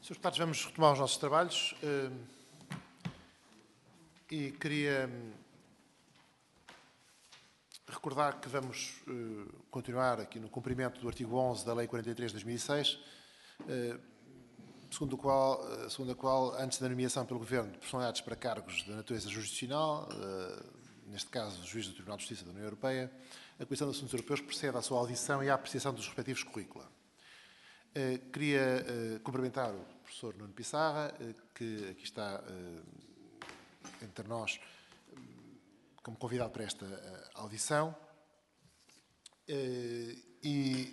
Senhores deputados, vamos retomar os nossos trabalhos e queria recordar que vamos continuar aqui no cumprimento do artigo 11 da Lei 43 de 2006, segundo a qual, antes da nomeação pelo Governo de personalidades para cargos de natureza jurisdicional, neste caso, o Juiz do Tribunal de Justiça da União Europeia, a Comissão de Assuntos Europeus procede à sua audição e à apreciação dos respectivos currícula. Queria cumprimentar o professor Nuno Pissarra, que aqui está entre nós como convidado para esta audição, e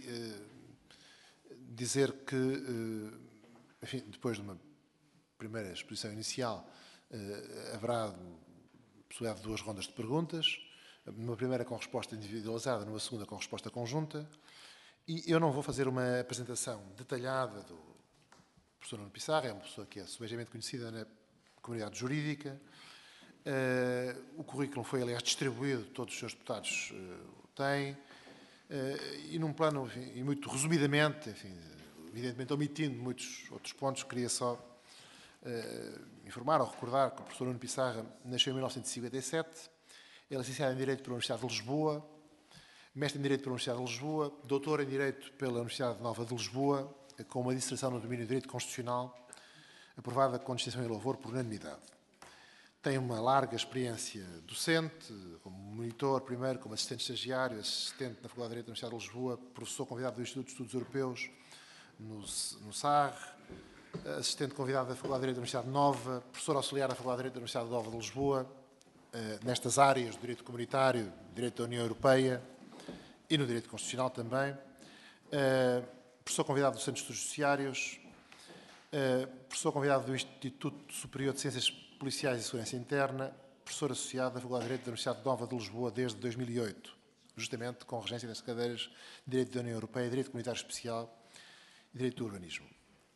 dizer que, enfim, depois de uma primeira exposição inicial, haverá possibilidade de 2 rondas de perguntas, numa primeira com resposta individualizada, numa segunda com resposta conjunta. E eu não vou fazer uma apresentação detalhada do professor Nuno Pissarra, é uma pessoa que é subejamente conhecida na comunidade jurídica. O currículo foi, aliás, distribuído, todos os seus deputados o têm, e num plano, enfim, e muito resumidamente, enfim, evidentemente omitindo muitos outros pontos, queria só informar ou recordar que o professor Nuno Pissarra nasceu em 1957, é licenciado em Direito pela Universidade de Lisboa, mestre em Direito pela Universidade de Lisboa, doutor em Direito pela Universidade Nova de Lisboa, com uma dissertação no domínio do Direito Constitucional, aprovada com distinção e louvor por unanimidade. Tem uma larga experiência docente, como monitor primeiro, como assistente estagiário, assistente na Faculdade de Direito da Universidade de Lisboa, professor convidado do Instituto de Estudos Europeus no SAR, assistente convidado da Faculdade de Direito da Universidade Nova, professor auxiliar da Faculdade de Direito da Universidade Nova de Lisboa, nestas áreas do direito comunitário, direito da União Europeia, e no direito constitucional também, professor convidado dos Centros Judiciários, professor convidado do Instituto Superior de Ciências Policiais e Segurança Interna, professor associado da Faculdade de Direito da Universidade Nova de Lisboa desde 2008, justamente com regência das cadeiras de Direito da União Europeia, Direito Comunitário Especial e Direito do Urbanismo.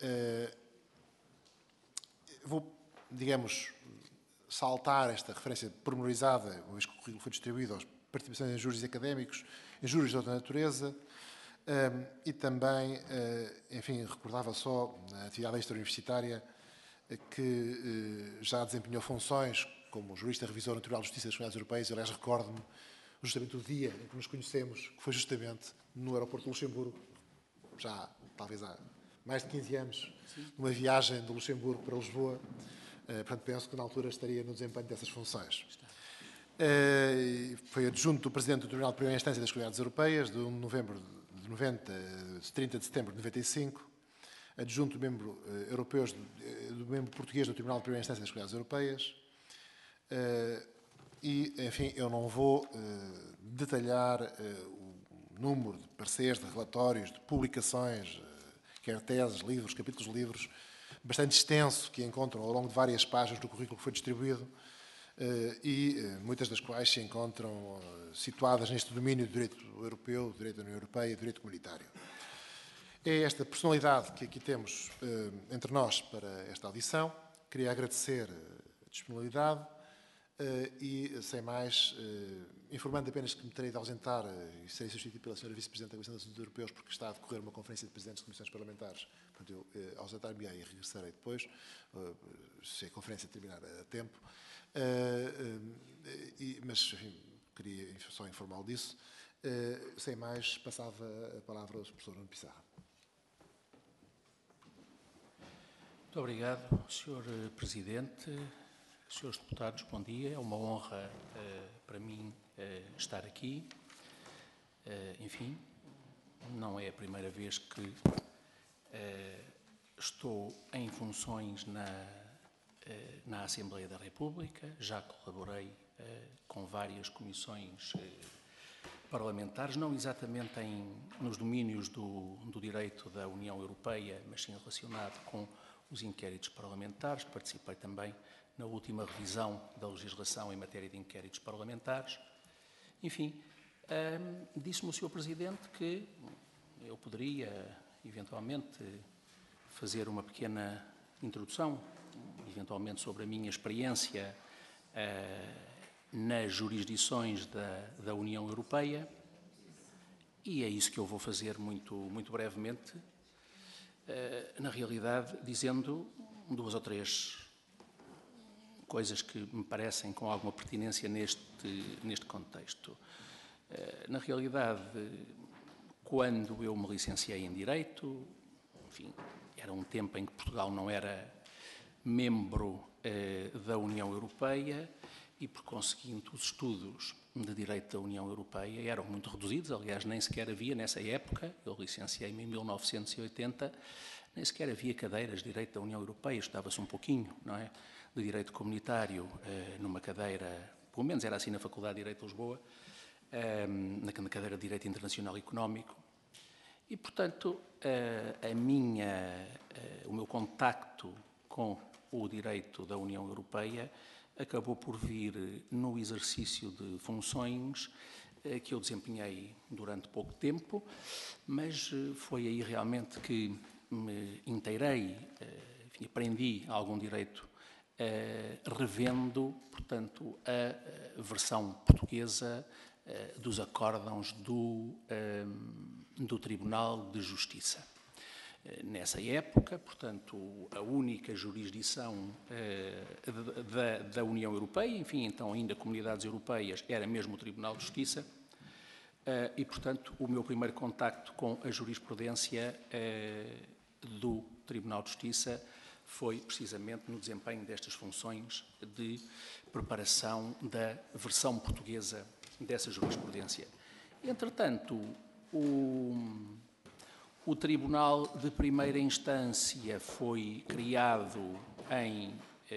Vou, digamos, saltar esta referência pormenorizada, uma vez que o currículo foi distribuído às participações em júris académicos, em júris de outra natureza, e também, enfim, recordava só na atividade extra-universitária que já desempenhou funções como jurista revisor no Tribunal de Justiça das Comunidades Europeias. Eu, aliás, recordo-me justamente o dia em que nos conhecemos, que foi justamente no aeroporto de Luxemburgo, já talvez há mais de 15 anos, numa viagem de Luxemburgo para Lisboa. Portanto, penso que na altura estaria no desempenho dessas funções. Foi adjunto do Presidente do Tribunal de Primeira Instância das Comunidades Europeias, de 1 de novembro de 90 a 30 de setembro de 95, adjunto do membro do membro português do Tribunal de Primeira Instância das Comunidades Europeias, e, enfim, eu não vou detalhar o número de pareceres, de relatórios, de publicações, quer teses, livros, capítulos de livros, bastante extenso, que encontram ao longo de várias páginas do currículo que foi distribuído, e muitas das quais se encontram situadas neste domínio do direito europeu, do direito da União Europeia e do direito comunitário. É esta personalidade que aqui temos entre nós para esta audição. Queria agradecer a disponibilidade e, sem mais, informando apenas que me terei de ausentar e serei substituído pela Sra. Vice-Presidente da Comissão dos Assuntos Europeus, porque está a decorrer uma conferência de Presidentes de Comissões Parlamentares. Portanto, eu ausentar-me-ei e regressarei depois, se a conferência terminar a tempo. Mas, enfim, queria só informá-lo disso. Sem mais, passava a palavra ao professor Nuno Pissarra. Muito obrigado, Sr. Presidente. Senhores deputados, bom dia. É uma honra para mim estar aqui. Enfim, não é a primeira vez que estou em funções na Assembleia da República. Já colaborei com várias comissões parlamentares, não exatamente nos domínios do direito da União Europeia, mas sim relacionado com os inquéritos parlamentares. Participei também na última revisão da legislação em matéria de inquéritos parlamentares. Enfim, disse-me o Sr. Presidente que eu poderia, eventualmente, fazer uma pequena introdução, eventualmente sobre a minha experiência nas jurisdições da União Europeia, e é isso que eu vou fazer muito brevemente. na realidade, dizendo 2 ou 3 coisas que me parecem com alguma pertinência neste contexto. Na realidade, quando eu me licenciei em Direito, enfim, era um tempo em que Portugal não era membro da União Europeia e, por conseguinte, os estudos de Direito da União Europeia eram muito reduzidos. Aliás, nem sequer havia, nessa época, eu licenciei-me em 1980, nem sequer havia cadeiras de Direito da União Europeia, estudava-se um pouquinho, não é? De Direito Comunitário, numa cadeira, pelo menos era assim na Faculdade de Direito de Lisboa, na cadeira de Direito Internacional e Económico. E, portanto, o meu contacto com o direito da União Europeia acabou por vir no exercício de funções que eu desempenhei durante pouco tempo, mas foi aí realmente que me inteirei, enfim, aprendi algum direito revendo, portanto, a versão portuguesa dos acórdãos do Tribunal de Justiça. Nessa época, portanto, a única jurisdição da União Europeia, enfim, então ainda comunidades europeias, era mesmo o Tribunal de Justiça, e, portanto, o meu primeiro contacto com a jurisprudência do Tribunal de Justiça foi precisamente no desempenho destas funções de preparação da versão portuguesa dessa jurisprudência. Entretanto, o Tribunal de Primeira Instância foi criado em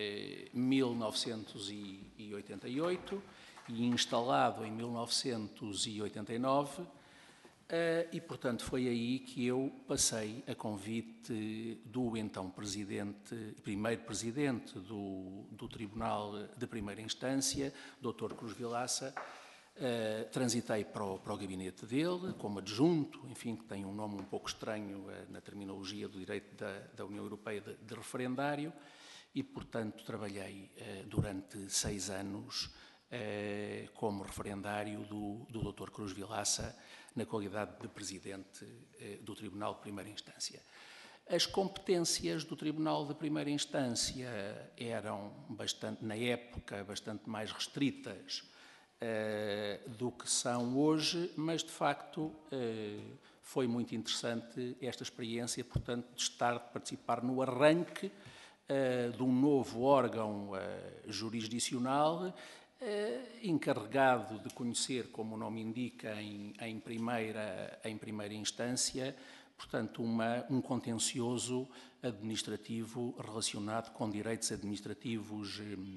1988 e instalado em 1989, e, portanto, foi aí que eu passei a convite do então primeiro presidente do Tribunal de Primeira Instância, Dr. Cruz Vilaça. Transitei para o gabinete dele, como adjunto, enfim, que tem um nome um pouco estranho na terminologia do direito da União Europeia de referendário, e, portanto, trabalhei durante 6 anos como referendário do Dr. Cruz Vilaça, na qualidade de presidente do Tribunal de Primeira Instância. As competências do Tribunal de Primeira Instância eram, na época, bastante mais restritas do que são hoje, mas, de facto, foi muito interessante esta experiência, portanto, de participar no arranque de um novo órgão jurisdicional encarregado de conhecer, como o nome indica, em primeira instância, portanto, um contencioso administrativo relacionado com direitos administrativos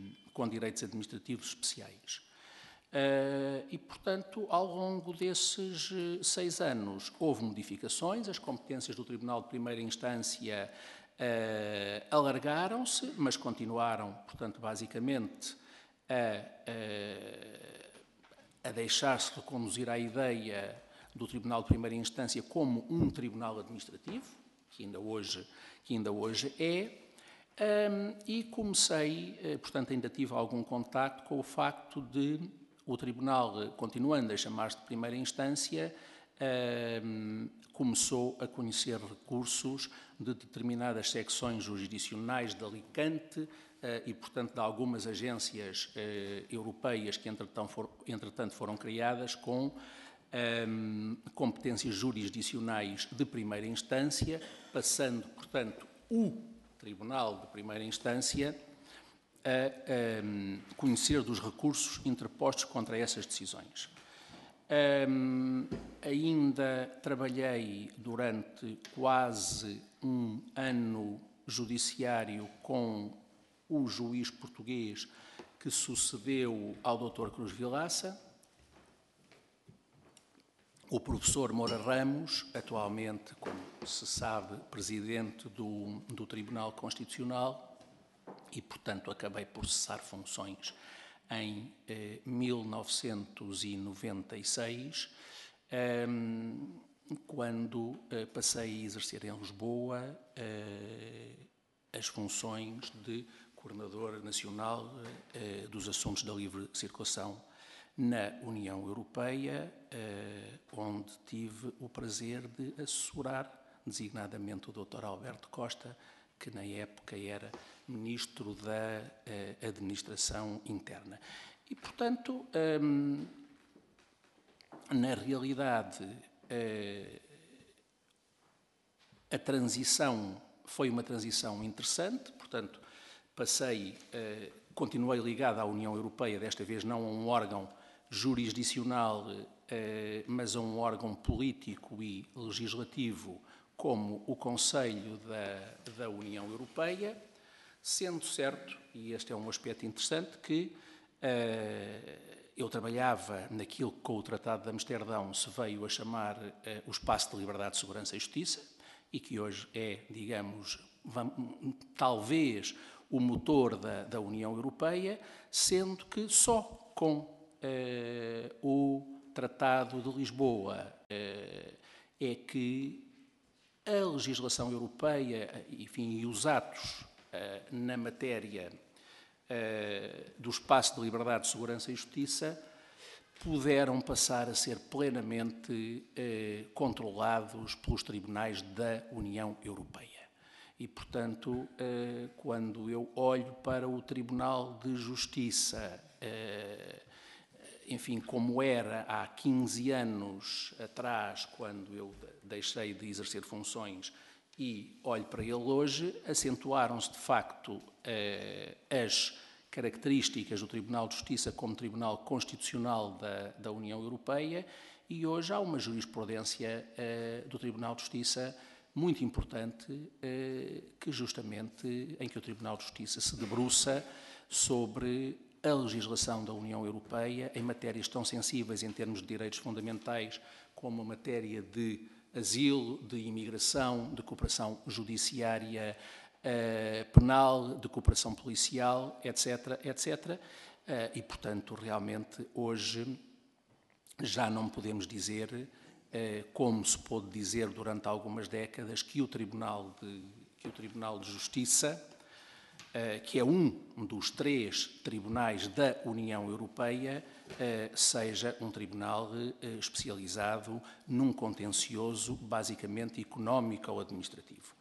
especiais. E, portanto, ao longo desses 6 anos houve modificações, as competências do Tribunal de Primeira Instância alargaram-se, mas continuaram, portanto, basicamente a deixar-se reconduzir à ideia do Tribunal de Primeira Instância como um tribunal administrativo, que ainda hoje é, e comecei, portanto, ainda tive algum contacto com o facto de o Tribunal, continuando a chamar-se de Primeira Instância, começou a conhecer recursos de determinadas secções jurisdicionais de Alicante e, portanto, de algumas agências europeias que, entretanto, foram criadas com competências jurisdicionais de primeira instância, passando, portanto, o Tribunal de Primeira Instância a conhecer dos recursos interpostos contra essas decisões. Ainda trabalhei durante quase um ano judiciário com o juiz português que sucedeu ao Dr. Cruz Vilaça, o professor Moura Ramos, atualmente, como se sabe, presidente do Tribunal Constitucional, e, portanto, acabei por cessar funções em 1996, quando passei a exercer em Lisboa as funções de coordenador nacional dos assuntos da livre circulação na União Europeia, onde tive o prazer de assessorar designadamente o Dr. Alberto Costa, que na época era Ministro da Administração Interna. E, portanto, na realidade, a transição foi uma transição interessante, portanto, continuei ligado à União Europeia, desta vez não a um órgão jurisdicional, mas a um órgão político e legislativo como o Conselho da União Europeia, sendo certo, e este é um aspecto interessante, que eu trabalhava naquilo que com o Tratado de Amsterdão se veio a chamar o espaço de liberdade, segurança e justiça, e que hoje é, digamos, talvez o motor da União Europeia, sendo que só com o Tratado de Lisboa é que a legislação europeia, enfim, e os atos na matéria do espaço de liberdade, segurança e justiça puderam passar a ser plenamente controlados pelos tribunais da União Europeia. E, portanto, quando eu olho para o Tribunal de Justiça, enfim, como era há 15 anos atrás, quando eu deixei de exercer funções, e olho para ele hoje, acentuaram-se de facto as características do Tribunal de Justiça como Tribunal Constitucional da União Europeia, e hoje há uma jurisprudência do Tribunal de Justiça muito importante, em que o Tribunal de Justiça se debruça sobre a legislação da União Europeia em matérias tão sensíveis em termos de direitos fundamentais como a matéria de asilo, de imigração, de cooperação judiciária, penal, de cooperação policial, etc., etc. E, portanto, realmente, hoje já não podemos dizer, como se pôde dizer durante algumas décadas, que o Tribunal de Justiça, que é um dos 3 tribunais da União Europeia, seja um tribunal especializado num contencioso basicamente económico ou administrativo.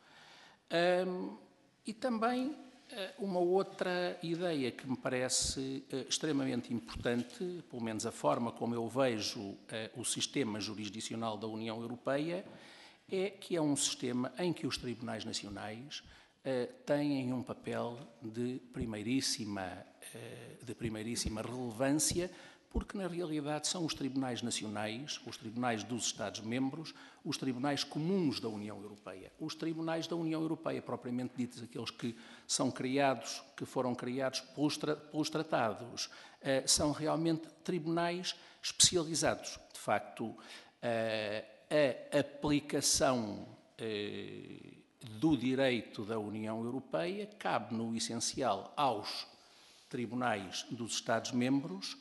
E também uma outra ideia que me parece extremamente importante, pelo menos a forma como eu vejo o sistema jurisdicional da União Europeia, é que é um sistema em que os tribunais nacionais têm um papel de primeiríssima relevância, porque na realidade são os tribunais nacionais, os tribunais dos Estados-membros, os tribunais comuns da União Europeia. Os tribunais da União Europeia, propriamente ditos, aqueles que foram criados pelos tratados, são realmente tribunais especializados. De facto, a aplicação do direito da União Europeia cabe, no essencial, aos tribunais dos Estados-membros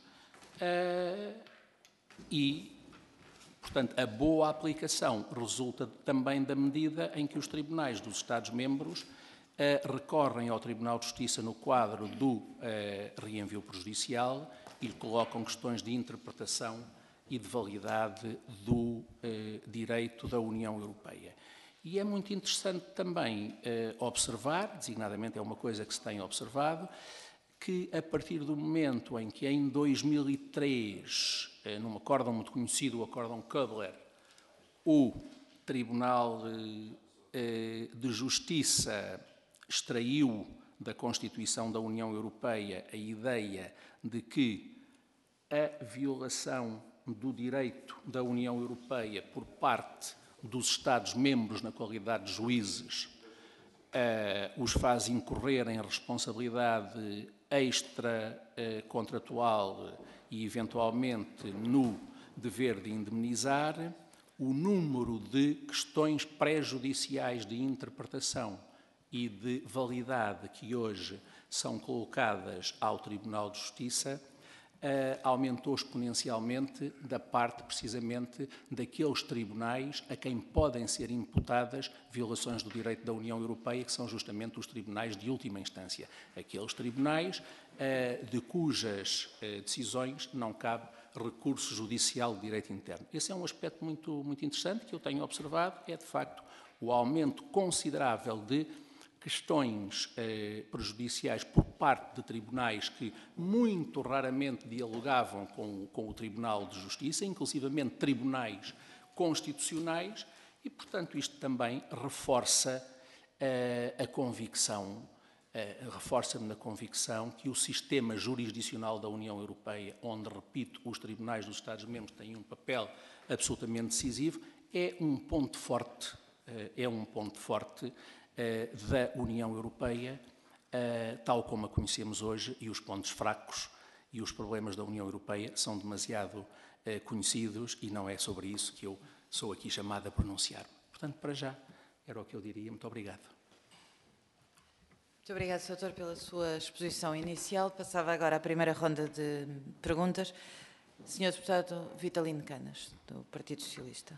e, portanto, a boa aplicação resulta também da medida em que os tribunais dos Estados-membros recorrem ao Tribunal de Justiça no quadro do reenvio prejudicial e colocam questões de interpretação e de validade do direito da União Europeia. E é muito interessante também observar, designadamente é uma coisa que se tem observado, que a partir do momento em que em 2003, num acórdão muito conhecido, o acórdão Köbler, o Tribunal de Justiça extraiu da Constituição da União Europeia a ideia de que a violação do direito da União Europeia por parte dos Estados-membros na qualidade de juízes os faz incorrer em responsabilidade extracontratual e, eventualmente, no dever de indemnizar, o número de questões pré-judiciais de interpretação e de validade que hoje são colocadas ao Tribunal de Justiça aumentou exponencialmente da parte, precisamente, daqueles tribunais a quem podem ser imputadas violações do direito da União Europeia, que são justamente os tribunais de última instância. Aqueles tribunais de cujas decisões não cabe recurso judicial de direito interno. Esse é um aspecto muito interessante que eu tenho observado, é, de facto, o aumento considerável de questões prejudiciais por parte de tribunais que muito raramente dialogavam com o Tribunal de Justiça, inclusivamente tribunais constitucionais, e, portanto, isto também reforça a convicção, reforça-me na convicção que o sistema jurisdicional da União Europeia, onde, repito, os tribunais dos Estados-membros têm um papel absolutamente decisivo, é um ponto forte da União Europeia, tal como a conhecemos hoje, e os pontos fracos e os problemas da União Europeia são demasiado conhecidos e não é sobre isso que eu sou aqui chamado a pronunciar. Portanto, para já, era o que eu diria. Muito obrigado. Muito obrigado, Sr. Doutor, pela sua exposição inicial. Passava agora à primeira ronda de perguntas. Sr. Deputado Vitalino Canas, do Partido Socialista.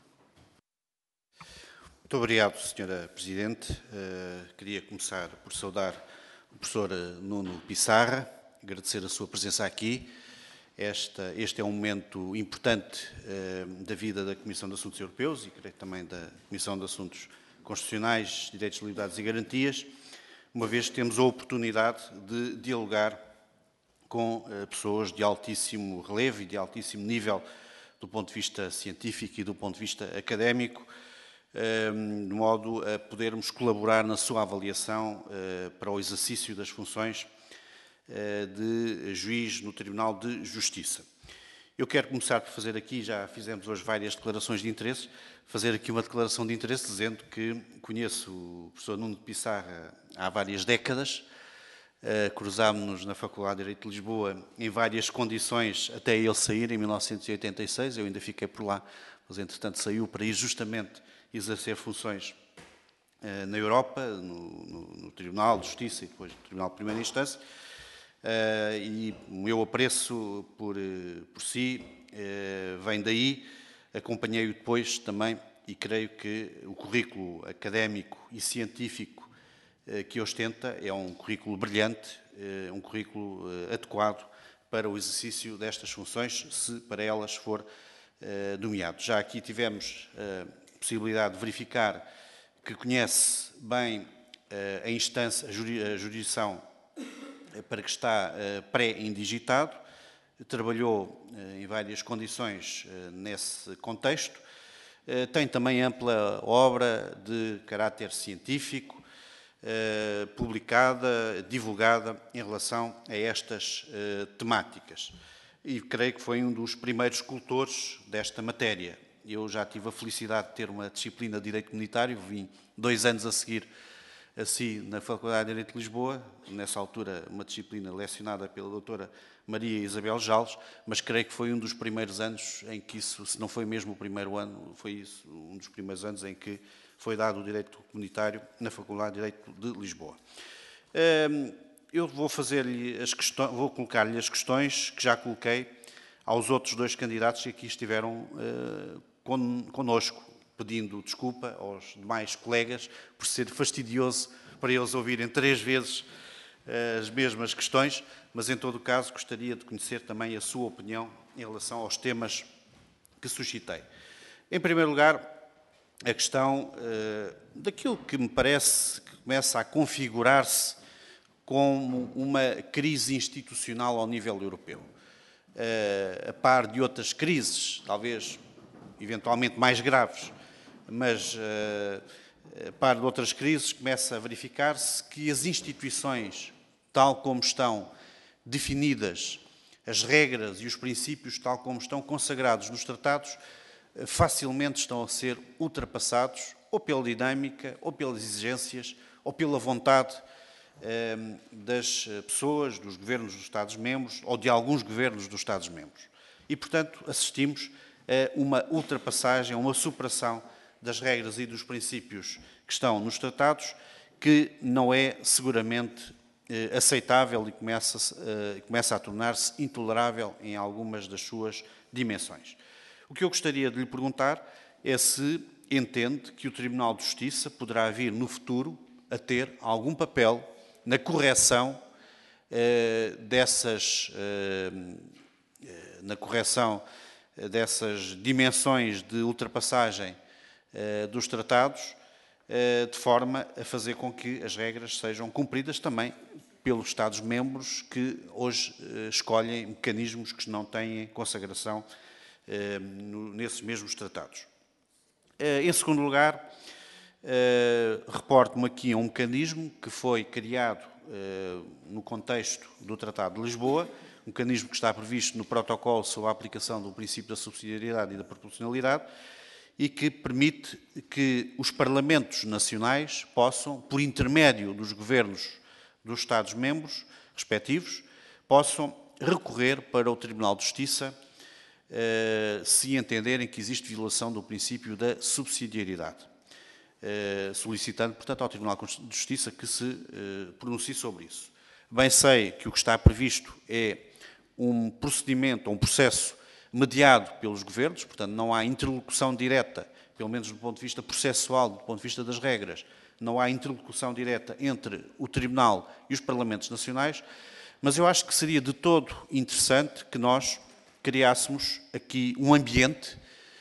Muito obrigado, Sra. Presidente. Queria começar por saudar o professor Nuno Pissarra, agradecer a sua presença aqui. Este é um momento importante da vida da Comissão de Assuntos Europeus e, creio, também da Comissão de Assuntos Constitucionais, Direitos, Liberdades e Garantias, uma vez que temos a oportunidade de dialogar com pessoas de altíssimo relevo e de altíssimo nível do ponto de vista científico e do ponto de vista académico, de modo a podermos colaborar na sua avaliação para o exercício das funções de juiz no Tribunal de Justiça. Eu quero começar por fazer aqui, já fizemos hoje várias declarações de interesse, fazer aqui uma declaração de interesse dizendo que conheço o professor Nuno Pissarra há várias décadas, cruzámos-nos na Faculdade de Direito de Lisboa em várias condições até ele sair em 1986, eu ainda fiquei por lá, mas entretanto saiu para ir justamente exercer funções na Europa, no Tribunal de Justiça e depois no Tribunal de Primeira Instância, e o meu apreço por si vem daí, acompanhei-o depois também e creio que o currículo académico e científico que ostenta é um currículo brilhante, um currículo adequado para o exercício destas funções, se para elas for nomeado. Já aqui tivemos possibilidade de verificar que conhece bem a instância, a jurisdição para que está pré-indigitado, trabalhou em várias condições nesse contexto, tem também ampla obra de caráter científico, publicada, divulgada em relação a estas temáticas. E creio que foi um dos primeiros escultores desta matéria. Eu já tive a felicidade de ter uma disciplina de Direito Comunitário, vim 2 anos a seguir assim na Faculdade de Direito de Lisboa, nessa altura uma disciplina lecionada pela doutora Maria Isabel Jales, mas creio que foi um dos primeiros anos em que isso, se não foi mesmo o primeiro ano, foi isso, um dos primeiros anos em que foi dado o Direito Comunitário na Faculdade de Direito de Lisboa. Eu vou fazer-lhe as questões, vou colocar-lhe as questões que já coloquei aos outros 2 candidatos que aqui estiveram connosco, pedindo desculpa aos demais colegas por ser fastidioso para eles ouvirem 3 vezes as mesmas questões, mas em todo o caso gostaria de conhecer também a sua opinião em relação aos temas que suscitei. Em primeiro lugar, a questão daquilo que me parece que começa a configurar-se como uma crise institucional ao nível europeu. A par de outras crises, talvez eventualmente mais graves, mas a par de outras crises, começa a verificar-se que as instituições, tal como estão definidas, as regras e os princípios, tal como estão consagrados nos tratados, facilmente estão a ser ultrapassados, ou pela dinâmica, ou pelas exigências, ou pela vontade das pessoas, dos governos dos Estados-membros, ou de alguns governos dos Estados-membros. E, portanto, assistimos a uma ultrapassagem, a uma superação das regras e dos princípios que estão nos tratados, que não é seguramente aceitável e começa a tornar-se intolerável em algumas das suas dimensões. O que eu gostaria de lhe perguntar é se entende que o Tribunal de Justiça poderá vir no futuro a ter algum papel na correção dessas dimensões de ultrapassagem dos tratados, de forma a fazer com que as regras sejam cumpridas também pelos Estados-membros que hoje escolhem mecanismos que não têm consagração nesses mesmos tratados. Em segundo lugar, reporto-me aqui a um mecanismo que foi criado no contexto do Tratado de Lisboa, um mecanismo que está previsto no protocolo sobre a aplicação do princípio da subsidiariedade e da proporcionalidade e que permite que os parlamentos nacionais possam, por intermédio dos governos dos Estados-membros respectivos, possam recorrer para o Tribunal de Justiça se entenderem que existe violação do princípio da subsidiariedade, solicitando, portanto, ao Tribunal de Justiça que se pronuncie sobre isso. Bem sei que o que está previsto é um procedimento, um processo mediado pelos governos, portanto, não há interlocução direta, pelo menos do ponto de vista processual, do ponto de vista das regras, não há interlocução direta entre o Tribunal e os Parlamentos Nacionais, mas eu acho que seria de todo interessante que nós criássemos aqui um ambiente.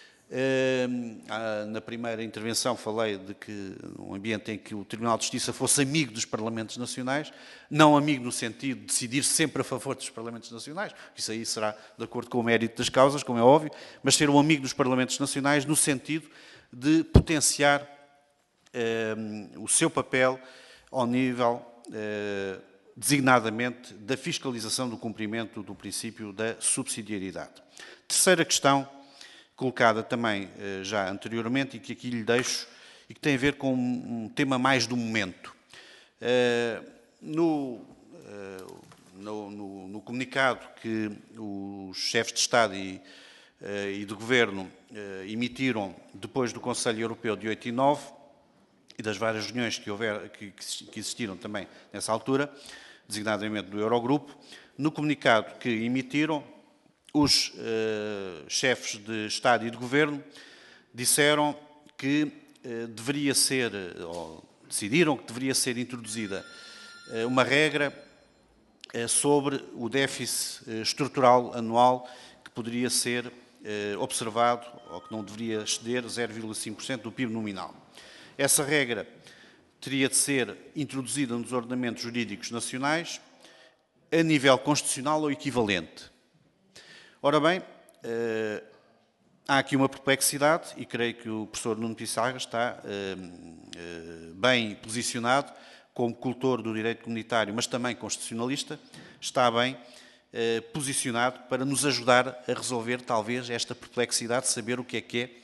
Na primeira intervenção falei de que um ambiente em que o Tribunal de Justiça fosse amigo dos Parlamentos Nacionais, não amigo no sentido de decidir sempre a favor dos Parlamentos Nacionais, isso aí será de acordo com o mérito das causas, como é óbvio, mas ser um amigo dos Parlamentos Nacionais no sentido de potenciar o seu papel ao nível, designadamente, da fiscalização do cumprimento do princípio da subsidiariedade. Terceira questão, colocada também já anteriormente e que aqui lhe deixo, e que tem a ver com um tema mais do momento. No comunicado que os chefes de Estado e de Governo emitiram depois do Conselho Europeu de 8 e 9, e das várias reuniões que existiram também nessa altura, designadamente do Eurogrupo, no comunicado que emitiram, os chefes de Estado e de Governo disseram que deveria ser, ou decidiram que deveria ser introduzida uma regra sobre o déficit estrutural anual que poderia ser observado, ou que não deveria exceder 0,5% do PIB nominal. Essa regra teria de ser introduzida nos ordenamentos jurídicos nacionais a nível constitucional ou equivalente. Ora bem, há aqui uma perplexidade e creio que o professor Nuno Pissarra está bem posicionado como cultor do direito comunitário, mas também constitucionalista, está bem posicionado para nos ajudar a resolver talvez esta perplexidade de saber o que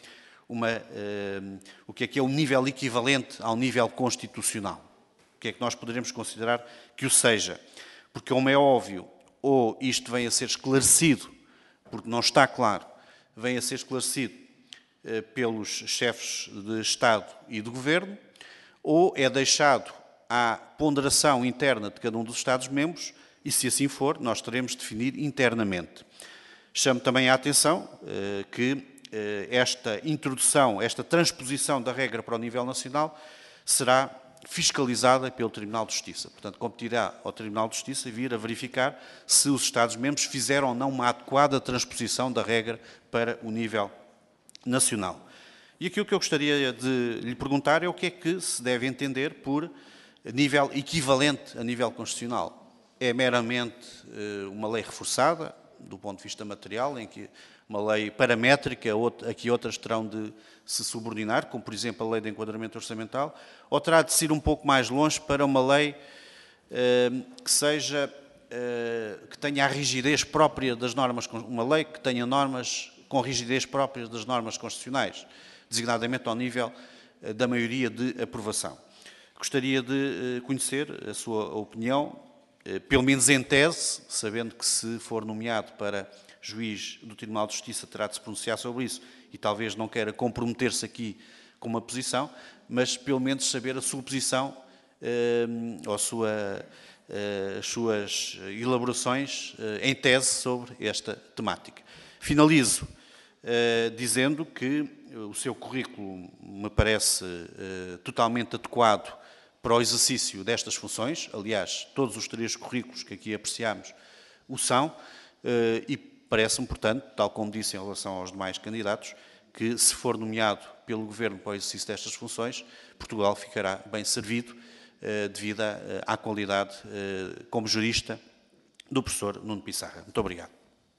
é o nível equivalente ao nível constitucional. O que é que nós poderemos considerar que o seja? Porque, como é óbvio, ou isto vem a ser esclarecido, porque não está claro, vem a ser esclarecido pelos chefes de Estado e de Governo, ou é deixado à ponderação interna de cada um dos Estados-membros, e se assim for, nós teremos de definir internamente. Chamo também a atenção que esta introdução, esta transposição da regra para o nível nacional será fiscalizada pelo Tribunal de Justiça. Portanto, competirá ao Tribunal de Justiça vir a verificar se os Estados-membros fizeram ou não uma adequada transposição da regra para o nível nacional. E aquilo que eu gostaria de lhe perguntar é o que é que se deve entender por nível equivalente a nível constitucional. É meramente uma lei reforçada, do ponto de vista material, em que uma lei paramétrica, aqui outras terão de se subordinar, como por exemplo a lei de enquadramento orçamental, ou terá de ir um pouco mais longe para uma lei que tenha a rigidez própria das normas, uma lei que tenha normas com rigidez próprias das normas constitucionais, designadamente ao nível da maioria de aprovação. Gostaria de conhecer a sua opinião, pelo menos em tese, sabendo que se for nomeado para juiz do Tribunal de Justiça terá de se pronunciar sobre isso e talvez não queira comprometer-se aqui com uma posição, mas pelo menos saber a sua posição ou as suas elaborações em tese sobre esta temática. Finalizo dizendo que o seu currículo me parece totalmente adequado para o exercício destas funções. Aliás, todos os 3 currículos que aqui apreciamos o são e parece-me, portanto, tal como disse em relação aos demais candidatos, que se for nomeado pelo Governo para o exercício destas funções, Portugal ficará bem servido devido à qualidade como jurista do professor Nuno Pissarra. Muito obrigado.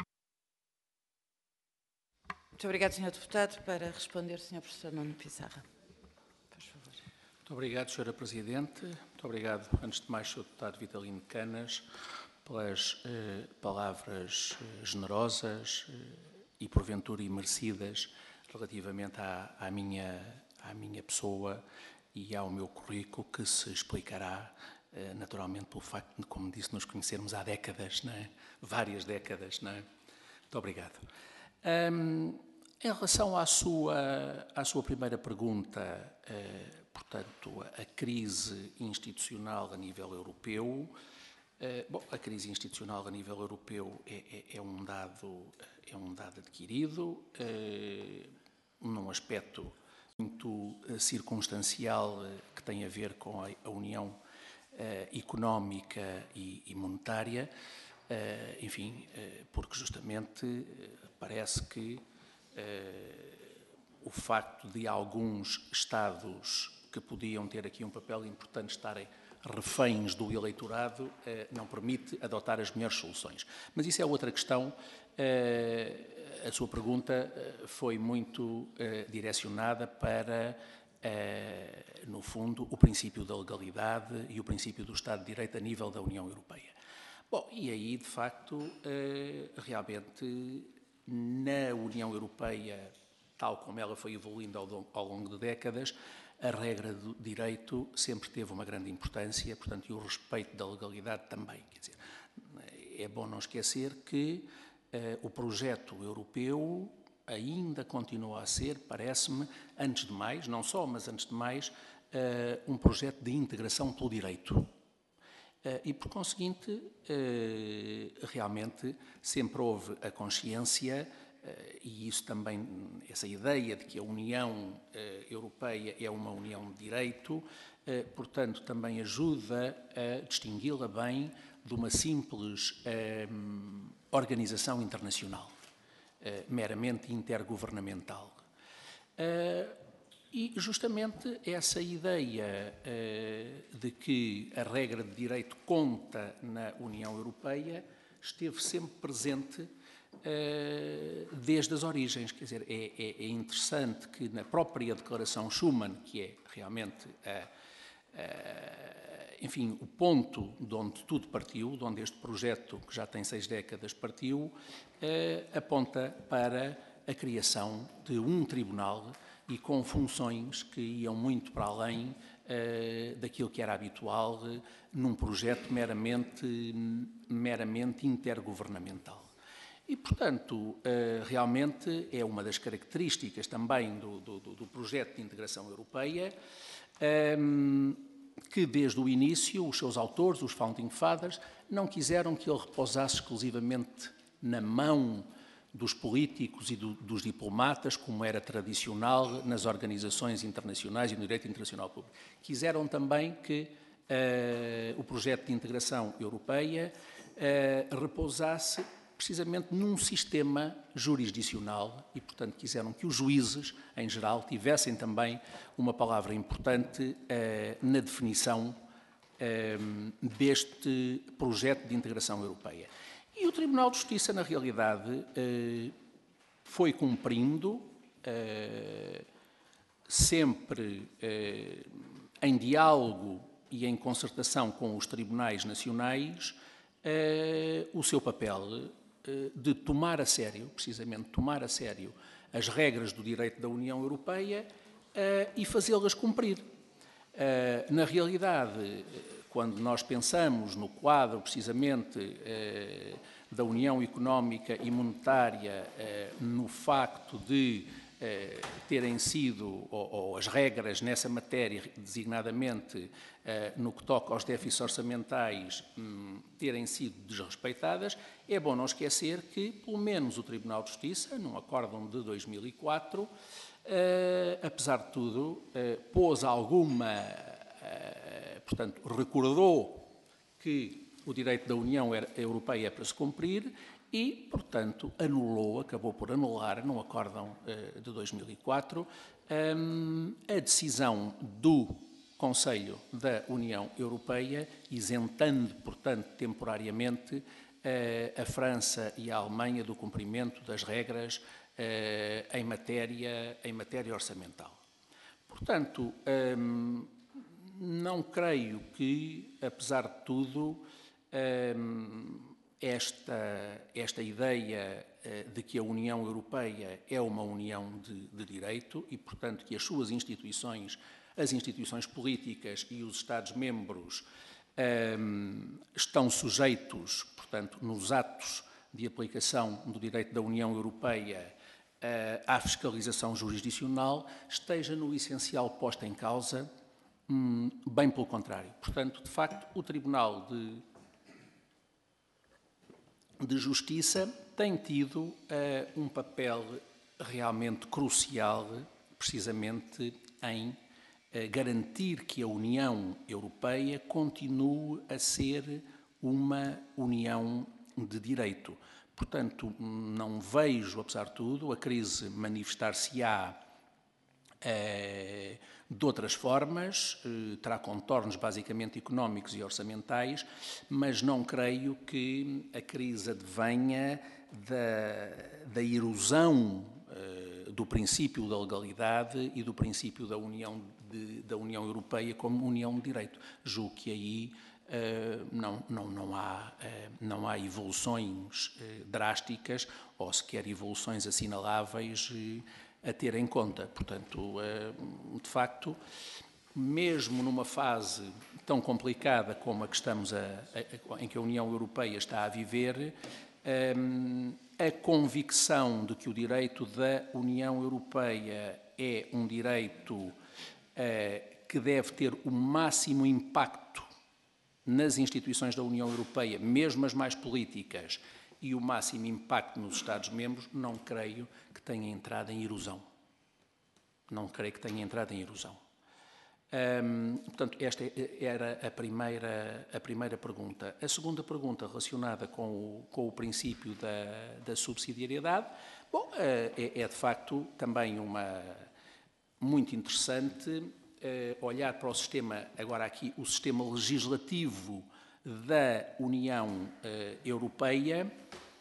Muito obrigado, Sr. Deputado. Para responder, Sr. Professor Nuno Pissarra. Por favor. Muito obrigado, Sra. Presidente. Muito obrigado, antes de mais, Sr. Deputado Vitalino Canas, pelas palavras generosas e, porventura, imerecidas relativamente à minha pessoa e ao meu currículo, que se explicará naturalmente pelo facto de, como disse, nos conhecermos há décadas, não é? Várias décadas, não é? Muito obrigado. Em relação à sua primeira pergunta, portanto, a crise institucional a nível europeu, bom, a crise institucional a nível europeu é um dado adquirido, num aspecto muito circunstancial que tem a ver com a União Económica e Monetária, enfim, porque justamente parece que o facto de alguns Estados que podiam ter aqui um papel importante estarem reféns do eleitorado não permite adotar as melhores soluções. Mas isso é outra questão. A sua pergunta foi muito direcionada para, no fundo, o princípio da legalidade e o princípio do Estado de Direito a nível da União Europeia. Bom, e aí, de facto, realmente, na União Europeia, tal como ela foi evoluindo ao longo de décadas, a regra do direito sempre teve uma grande importância, portanto, e o respeito da legalidade também. Quer dizer, é bom não esquecer que o projeto europeu ainda continua a ser, parece-me, antes de mais, não só, mas antes de mais, um projeto de integração pelo direito. E, por conseguinte, realmente sempre houve a consciência, e isso também, essa ideia de que a União Europeia é uma união de direito, portanto, também ajuda a distingui-la bem de uma simples organização internacional, meramente intergovernamental. E justamente essa ideia de que a regra de direito conta na União Europeia esteve sempre presente desde as origens. Quer dizer, é interessante que na própria Declaração Schuman, que é realmente enfim, o ponto de onde tudo partiu, de onde este projeto, que já tem 6 décadas, partiu, aponta para a criação de um tribunal e com funções que iam muito para além daquilo que era habitual num projeto meramente intergovernamental. E, portanto, realmente é uma das características também do projeto de integração europeia, que desde o início os seus autores, os Founding Fathers, não quiseram que ele repousasse exclusivamente na mão dos políticos e dos diplomatas, como era tradicional nas organizações internacionais e no direito internacional público. Quiseram também que o projeto de integração europeia repousasse precisamente num sistema jurisdicional e, portanto, quiseram que os juízes, em geral, tivessem também uma palavra importante na definição deste projeto de integração europeia. E o Tribunal de Justiça, na realidade, foi cumprindo, sempre em diálogo e em concertação com os tribunais nacionais, o seu papel de tomar a sério, precisamente tomar a sério, as regras do direito da União Europeia e fazê-las cumprir. Na realidade, quando nós pensamos no quadro, precisamente, da União Económica e Monetária, no facto de terem sido, ou as regras nessa matéria, designadamente no que toca aos déficits orçamentais, terem sido desrespeitadas, é bom não esquecer que, pelo menos, o Tribunal de Justiça, num acórdão de 2004, apesar de tudo, pôs alguma, portanto, recordou que o direito da União Europeia é para se cumprir e, portanto, acabou por anular, num acórdão de 2004, a decisão do Conselho da União Europeia, isentando, portanto, temporariamente a França e a Alemanha do cumprimento das regras em matéria orçamental. Portanto, não creio que, apesar de tudo, esta ideia de que a União Europeia é uma união de direito e, portanto, que as suas instituições, as instituições políticas e os Estados-membros estão sujeitos, portanto, nos atos de aplicação do direito da União Europeia à fiscalização jurisdicional, esteja no essencial posta em causa, bem pelo contrário. Portanto, de facto, o Tribunal de Justiça tem tido um papel realmente crucial, precisamente em garantir que a União Europeia continue a ser uma união de direito. Portanto, não vejo, apesar de tudo, a crise manifestar-se-á de outras formas, terá contornos basicamente económicos e orçamentais, mas não creio que a crise advenha da erosão do princípio da legalidade e do princípio da União Europeia como união de direito. Julgo que aí não há evoluções drásticas ou sequer evoluções assinaláveis a ter em conta. Portanto, de facto, mesmo numa fase tão complicada como a que em que a União Europeia está a viver, a convicção de que o direito da União Europeia é um direito que deve ter o máximo impacto nas instituições da União Europeia, mesmo as mais políticas, e o máximo impacto nos Estados-membros, não creio que tenha entrado em erosão. Não creio que tenha entrado em erosão. Portanto, esta era a primeira pergunta. A segunda pergunta, relacionada com o princípio da subsidiariedade, bom, é de facto também muito interessante olhar para o sistema, agora aqui, o sistema legislativo da União Europeia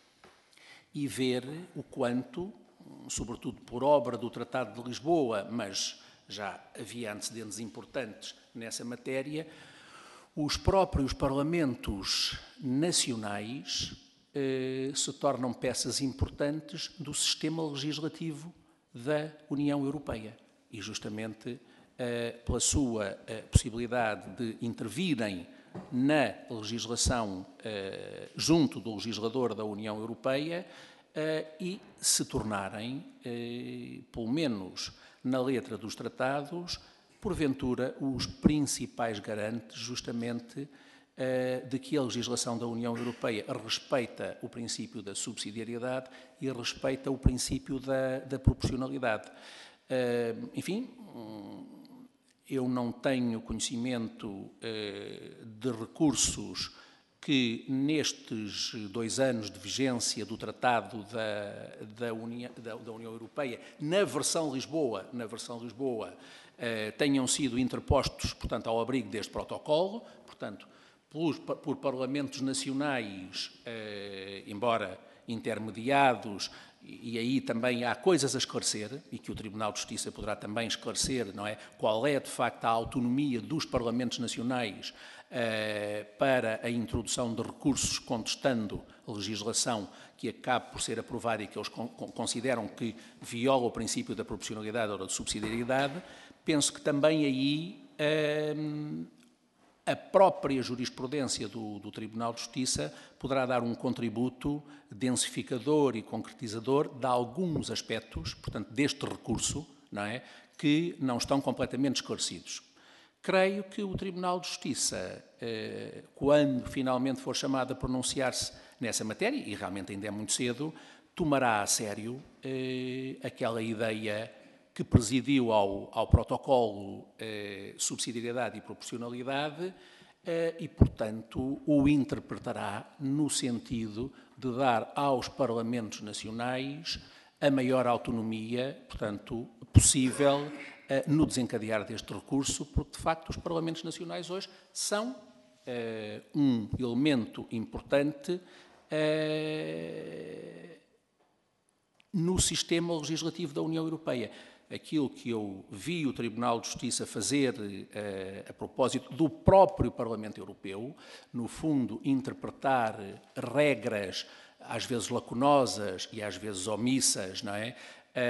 e ver o quanto, sobretudo por obra do Tratado de Lisboa, mas já havia antecedentes importantes nessa matéria, os próprios parlamentos nacionais se tornam peças importantes do sistema legislativo da União Europeia e justamente pela sua possibilidade de intervirem na legislação junto do legislador da União Europeia e se tornarem, pelo menos na letra dos tratados, porventura os principais garantes justamente de que a legislação da União Europeia respeita o princípio da subsidiariedade e respeita o princípio da proporcionalidade. Enfim, eu não tenho conhecimento de recursos que nestes 2 anos de vigência do Tratado da União Europeia, na versão Lisboa, tenham sido interpostos, portanto, ao abrigo deste protocolo, portanto, por parlamentos nacionais, embora intermediados, e aí também há coisas a esclarecer, e que o Tribunal de Justiça poderá também esclarecer, não é? Qual é, de facto, a autonomia dos parlamentos nacionais para a introdução de recursos contestando a legislação que acabe por ser aprovada e que eles consideram que viola o princípio da proporcionalidade ou da subsidiariedade. Penso que também aí a própria jurisprudência do Tribunal de Justiça poderá dar um contributo densificador e concretizador de alguns aspectos, portanto, deste recurso, não é, que não estão completamente esclarecidos. Creio que o Tribunal de Justiça, quando finalmente for chamado a pronunciar-se nessa matéria, e realmente ainda é muito cedo, tomará a sério aquela ideia que presidiu ao protocolo subsidiariedade e proporcionalidade e, portanto, o interpretará no sentido de dar aos parlamentos nacionais a maior autonomia, portanto, possível no desencadear deste recurso, porque, de facto, os Parlamentos Nacionais hoje são um elemento importante no sistema legislativo da União Europeia. Aquilo que eu vi o Tribunal de Justiça fazer a propósito do próprio Parlamento Europeu, no fundo, interpretar regras, às vezes lacunosas e às vezes omissas, não é?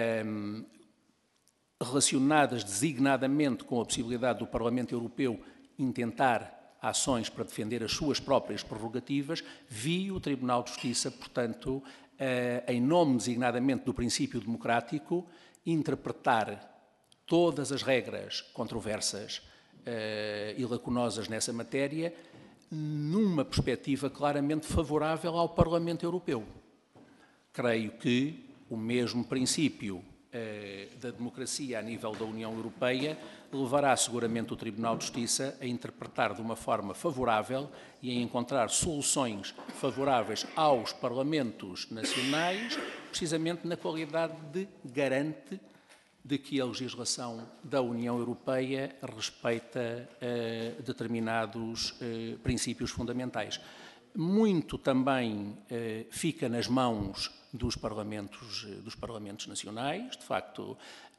Relacionadas designadamente com a possibilidade do Parlamento Europeu intentar ações para defender as suas próprias prerrogativas, vi o Tribunal de Justiça, portanto, em nome designadamente do princípio democrático, interpretar todas as regras controversas e lacunosas nessa matéria numa perspectiva claramente favorável ao Parlamento Europeu. Creio que o mesmo princípio da democracia a nível da União Europeia levará seguramente o Tribunal de Justiça a interpretar de uma forma favorável e a encontrar soluções favoráveis aos Parlamentos Nacionais, precisamente na qualidade de garante de que a legislação da União Europeia respeita determinados princípios fundamentais. Muito também fica nas mãos dos Parlamentos Nacionais. De facto,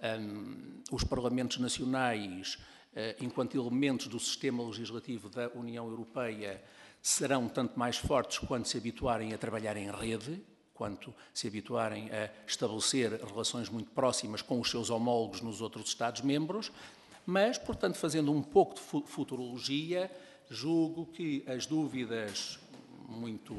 os Parlamentos Nacionais, enquanto elementos do sistema legislativo da União Europeia, serão tanto mais fortes quando se habituarem a trabalhar em rede, quanto se habituarem a estabelecer relações muito próximas com os seus homólogos nos outros Estados-membros, mas, portanto, fazendo um pouco de futurologia, julgo que as dúvidas muito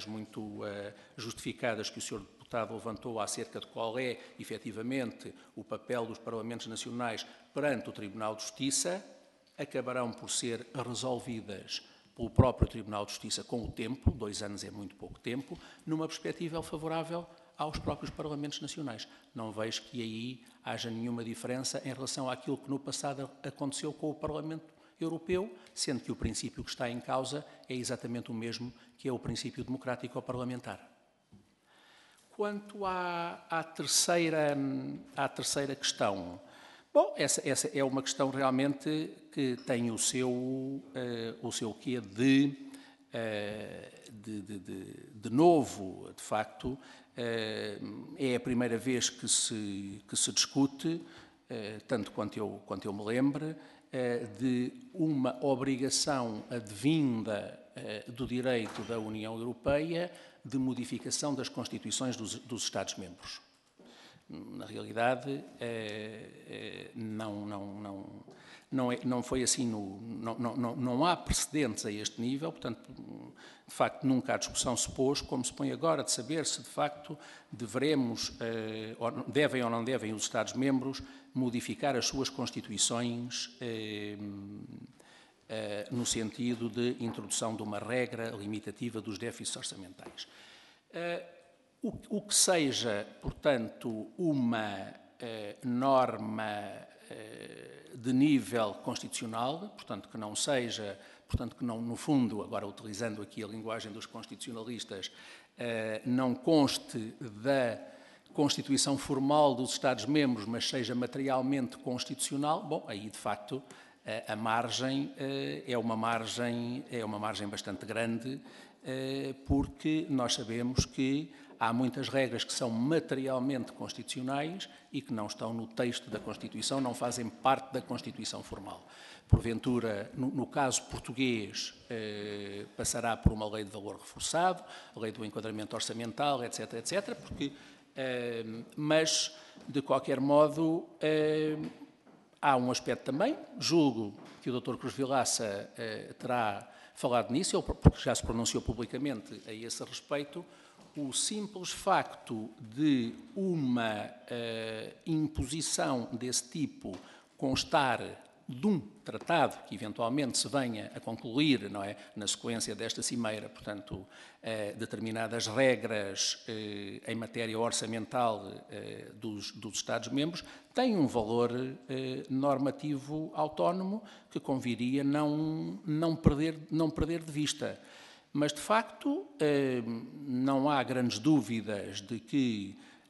justificadas que o Sr. Deputado levantou acerca de qual é, efetivamente, o papel dos Parlamentos Nacionais perante o Tribunal de Justiça, acabarão por ser resolvidas pelo próprio Tribunal de Justiça com o tempo, 2 anos é muito pouco tempo, numa perspectiva favorável aos próprios Parlamentos Nacionais. Não vejo que aí haja nenhuma diferença em relação àquilo que no passado aconteceu com o Parlamento Europeu, sendo que o princípio que está em causa é exatamente o mesmo que é o princípio democrático ou parlamentar. Quanto à terceira questão, bom, essa é uma questão realmente que tem o seu quê de novo, de facto. É a primeira vez que se discute, tanto quanto eu me lembro, de uma obrigação advinda do direito da União Europeia de modificação das constituições dos Estados-membros. Na realidade, não foi assim, não há precedentes a este nível, portanto, de facto, nunca a discussão se pôs, como se põe agora, de saber se, de facto, devem ou não devem os Estados-membros modificar as suas constituições no sentido de introdução de uma regra limitativa dos déficits orçamentais. O que seja, portanto, uma norma de nível constitucional, portanto, que não seja, portanto, que não, no fundo, agora utilizando aqui a linguagem dos constitucionalistas, não conste da Constituição formal dos Estados-membros, mas seja materialmente constitucional, bom, aí, de facto, a margem é uma margem bastante grande, porque nós sabemos que há muitas regras que são materialmente constitucionais e que não estão no texto da Constituição, não fazem parte da Constituição formal. Porventura, no caso português, passará por uma lei de valor reforçado, a lei do enquadramento orçamental, etc., etc., mas, de qualquer modo, há um aspecto também, julgo que o Dr. Cruz Vilaça terá falado nisso, porque já se pronunciou publicamente a esse respeito, o simples facto de uma imposição desse tipo constar de um tratado que eventualmente se venha a concluir, não é, na sequência desta cimeira, portanto, determinadas regras em matéria orçamental dos Estados-membros, tem um valor normativo autónomo que conviria não perder de vista. Mas, de facto, não há grandes dúvidas de que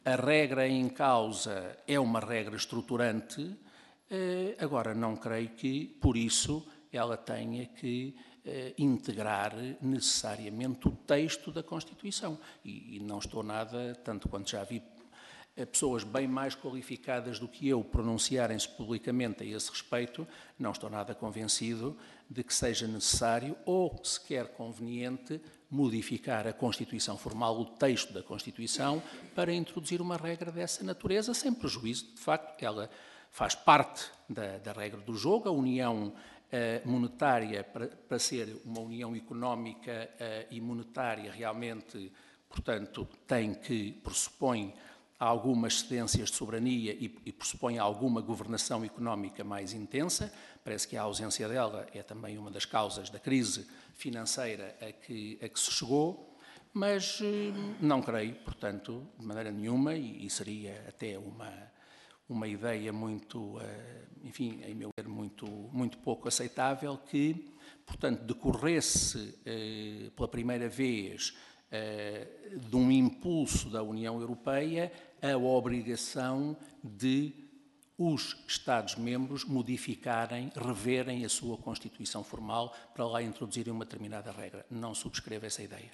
a regra em causa é uma regra estruturante, agora não creio que, por isso, ela tenha que integrar necessariamente o texto da Constituição. E não estou nada, tanto quanto já vi pessoas bem mais qualificadas do que eu pronunciarem-se publicamente a esse respeito, não estou nada convencido de que seja necessário ou sequer conveniente modificar a Constituição formal, o texto da Constituição, para introduzir uma regra dessa natureza, sem prejuízo, de facto, ela faz parte da regra do jogo, a União monetária, para ser uma união económica e monetária, realmente, portanto, pressupõe algumas cedências de soberania e pressupõe alguma governação económica mais intensa. Parece que a ausência dela é também uma das causas da crise financeira a que se chegou, mas não creio, portanto, de maneira nenhuma, e seria até uma ideia muito, enfim, em meu ver, muito pouco aceitável, que, portanto, decorresse pela primeira vez de um impulso da União Europeia a obrigação de os Estados-membros modificarem, reverem a sua Constituição formal para lá introduzirem uma determinada regra. Não subscrevo essa ideia.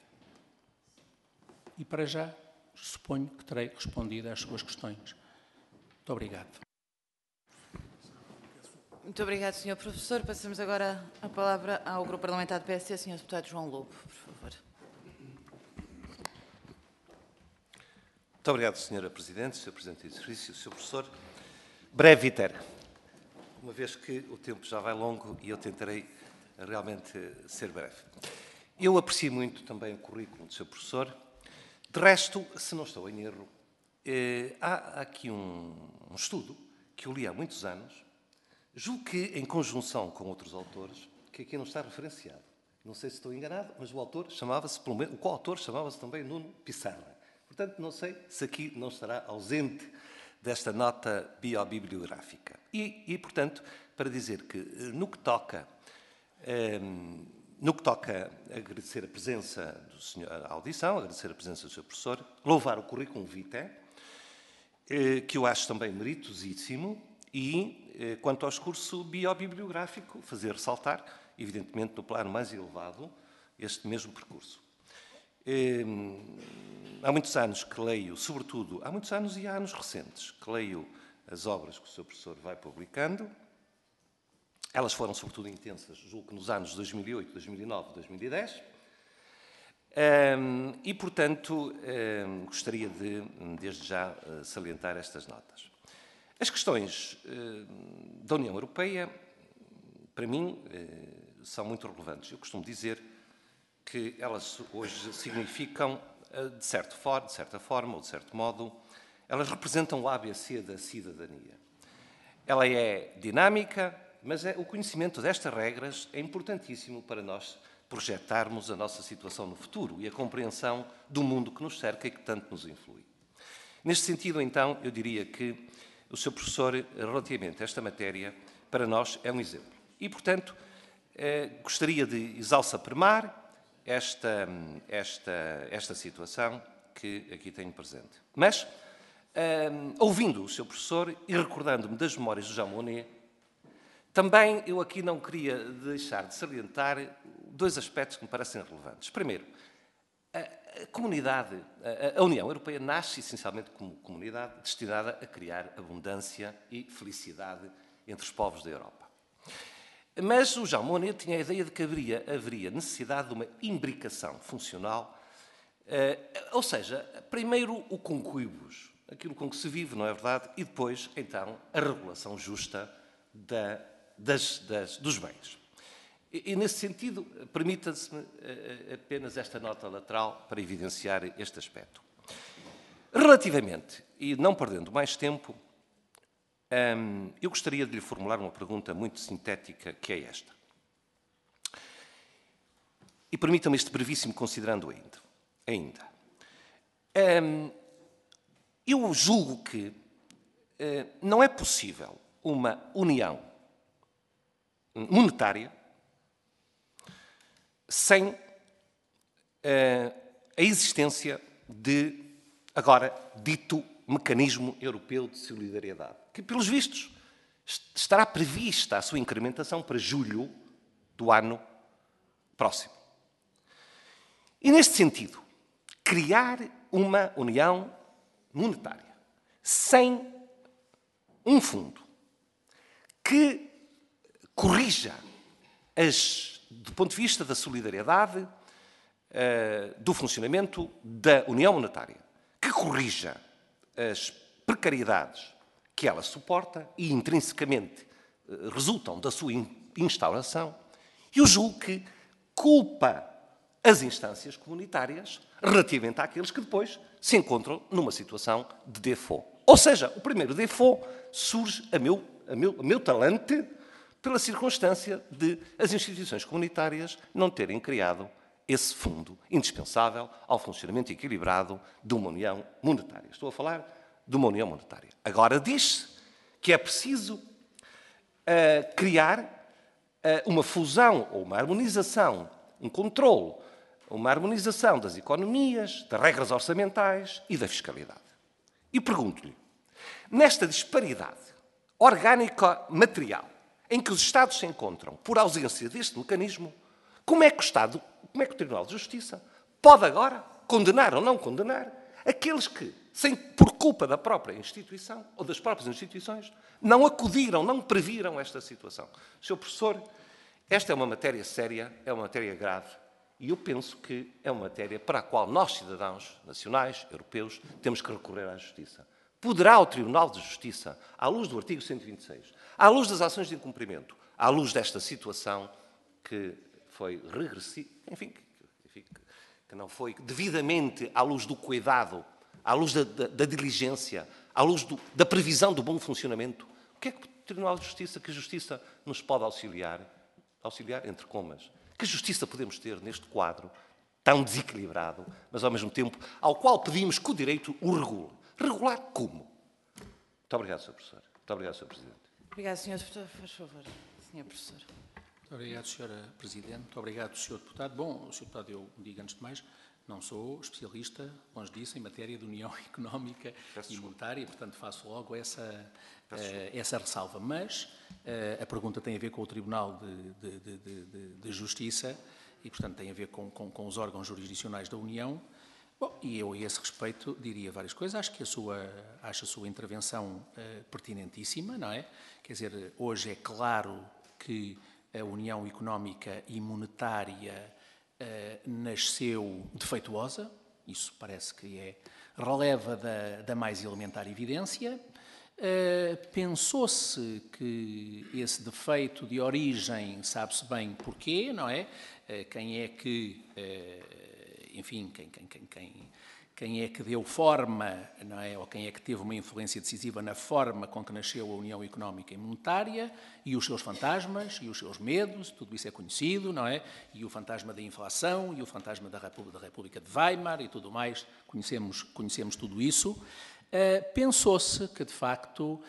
E para já, suponho que terei respondido às suas questões. Muito obrigado. Muito obrigado, Sr. Professor. Passamos agora a palavra ao Grupo Parlamentar do PSD, Sr. Deputado João Lobo, por favor. Muito obrigado, Sra. Presidente, Sr. Presidente do Exercício, Sr. Professor. Breve iter. Uma vez que o tempo já vai longo e eu tentarei realmente ser breve. Eu aprecio muito também o currículo do Sr. Professor. De resto, se não estou em erro, há aqui um estudo que eu li há muitos anos, julgo que em conjunção com outros autores, que aqui não está referenciado. Não sei se estou enganado, mas o autor chamava-se, pelo menos, o coautor chamava-se também Nuno Pissarra. Portanto, não sei se aqui não estará ausente desta nota biobibliográfica. E, portanto, para dizer que no que toca a agradecer a presença do senhor, a audição, agradecer a presença do Sr. Professor, louvar o currículo vitae, que eu acho também meritosíssimo, e, quanto ao discurso biobibliográfico, fazer ressaltar, evidentemente, no plano mais elevado, este mesmo percurso. Há muitos anos que leio, sobretudo, há muitos anos e há anos recentes, que leio as obras que o Sr. Professor vai publicando. Elas foram, sobretudo, intensas, julgo que nos anos 2008, 2009, 2010. E, portanto, gostaria de, desde já, salientar estas notas. As questões da União Europeia, para mim, são muito relevantes. Eu costumo dizer que elas hoje significam, de certa forma, ou de certo modo, elas representam o ABC da cidadania. Ela é dinâmica, mas o conhecimento destas regras é importantíssimo para nós projetarmos a nossa situação no futuro e a compreensão do mundo que nos cerca e que tanto nos influi. Neste sentido, então, eu diria que o Sr. Professor, relativamente a esta matéria, para nós é um exemplo. E, portanto, gostaria de exalçar-primar esta situação que aqui tenho presente. Mas, ouvindo o Sr. Professor e recordando-me das memórias de Jean Monnet, também eu aqui não queria deixar de salientar dois aspectos que me parecem relevantes. Primeiro, a União Europeia nasce essencialmente como comunidade destinada a criar abundância e felicidade entre os povos da Europa. Mas o Jean Monnet tinha a ideia de que haveria necessidade de uma imbricação funcional, ou seja, primeiro o conquibus, aquilo com que se vive, não é verdade? E depois, então, a regulação justa dos bens. E, nesse sentido, permita-se-me apenas esta nota lateral para evidenciar este aspecto. Relativamente, e não perdendo mais tempo, eu gostaria de lhe formular uma pergunta muito sintética, que é esta. E permita-me este brevíssimo considerando ainda. Eu julgo que não é possível uma união monetária sem a existência de, agora, dito Mecanismo Europeu de Solidariedade, que, pelos vistos, estará prevista a sua incrementação para julho do ano próximo. E, neste sentido, criar uma união monetária sem um fundo que corrija, do ponto de vista da solidariedade, do funcionamento da União Monetária, que corrija as precariedades que ela suporta e intrinsecamente resultam da sua instauração, eu julgo que culpa as instâncias comunitárias relativamente àqueles que depois se encontram numa situação de default. Ou seja, o primeiro default surge, a meu talante, pela circunstância de as instituições comunitárias não terem criado esse fundo indispensável ao funcionamento equilibrado de uma união monetária. Estou a falar de uma união monetária. Agora diz-se que é preciso criar uma fusão ou uma harmonização, um controle, uma harmonização das economias, das regras orçamentais e da fiscalidade. E pergunto-lhe, nesta disparidade orgânica material em que os Estados se encontram por ausência deste mecanismo, como é que o Tribunal de Justiça pode agora condenar ou não condenar aqueles que, por culpa da própria instituição ou das próprias instituições, não acudiram, não previram esta situação? Sr. Professor, esta é uma matéria séria, é uma matéria grave, e eu penso que é uma matéria para a qual nós, cidadãos nacionais, europeus, temos que recorrer à Justiça. Poderá o Tribunal de Justiça, à luz do artigo 126, à luz das ações de incumprimento, à luz desta situação que foi regressiva, enfim, que não foi devidamente à luz do cuidado, à luz da diligência, à luz da previsão do bom funcionamento, o que é que o Tribunal de Justiça, que a Justiça nos pode auxiliar? Auxiliar entre comas. Que justiça podemos ter neste quadro tão desequilibrado, mas ao mesmo tempo ao qual pedimos que o direito o regule? Regular como? Muito obrigado, Sr. Professor. Muito obrigado, Sr. Presidente. Obrigado, Sr. Deputado. Por favor, Sr. Professor. Muito obrigado, Sra. Presidente. Muito obrigado, Sr. Deputado. Bom, Sr. Deputado, eu digo antes de mais, não sou especialista, longe disso, em matéria de união económica e monetária, portanto faço logo essa ressalva. Mas a pergunta tem a ver com o Tribunal de Justiça e, portanto, tem a ver com os órgãos jurisdicionais da União. Bom, e eu, a esse respeito, diria várias coisas. Acho a sua intervenção pertinentíssima, não é? Quer dizer, hoje é claro que a União Económica e Monetária nasceu defeituosa, isso parece que releva da mais elementar evidência. Pensou-se que esse defeito de origem, sabe-se bem porquê, não é? Quem é que, enfim, quem é que deu forma, não é? Ou quem é que teve uma influência decisiva na forma com que nasceu a União Económica e Monetária, e os seus fantasmas, e os seus medos, tudo isso é conhecido, não é? E o fantasma da inflação, e o fantasma da República de Weimar, e tudo mais, conhecemos tudo isso. Pensou-se que, de facto,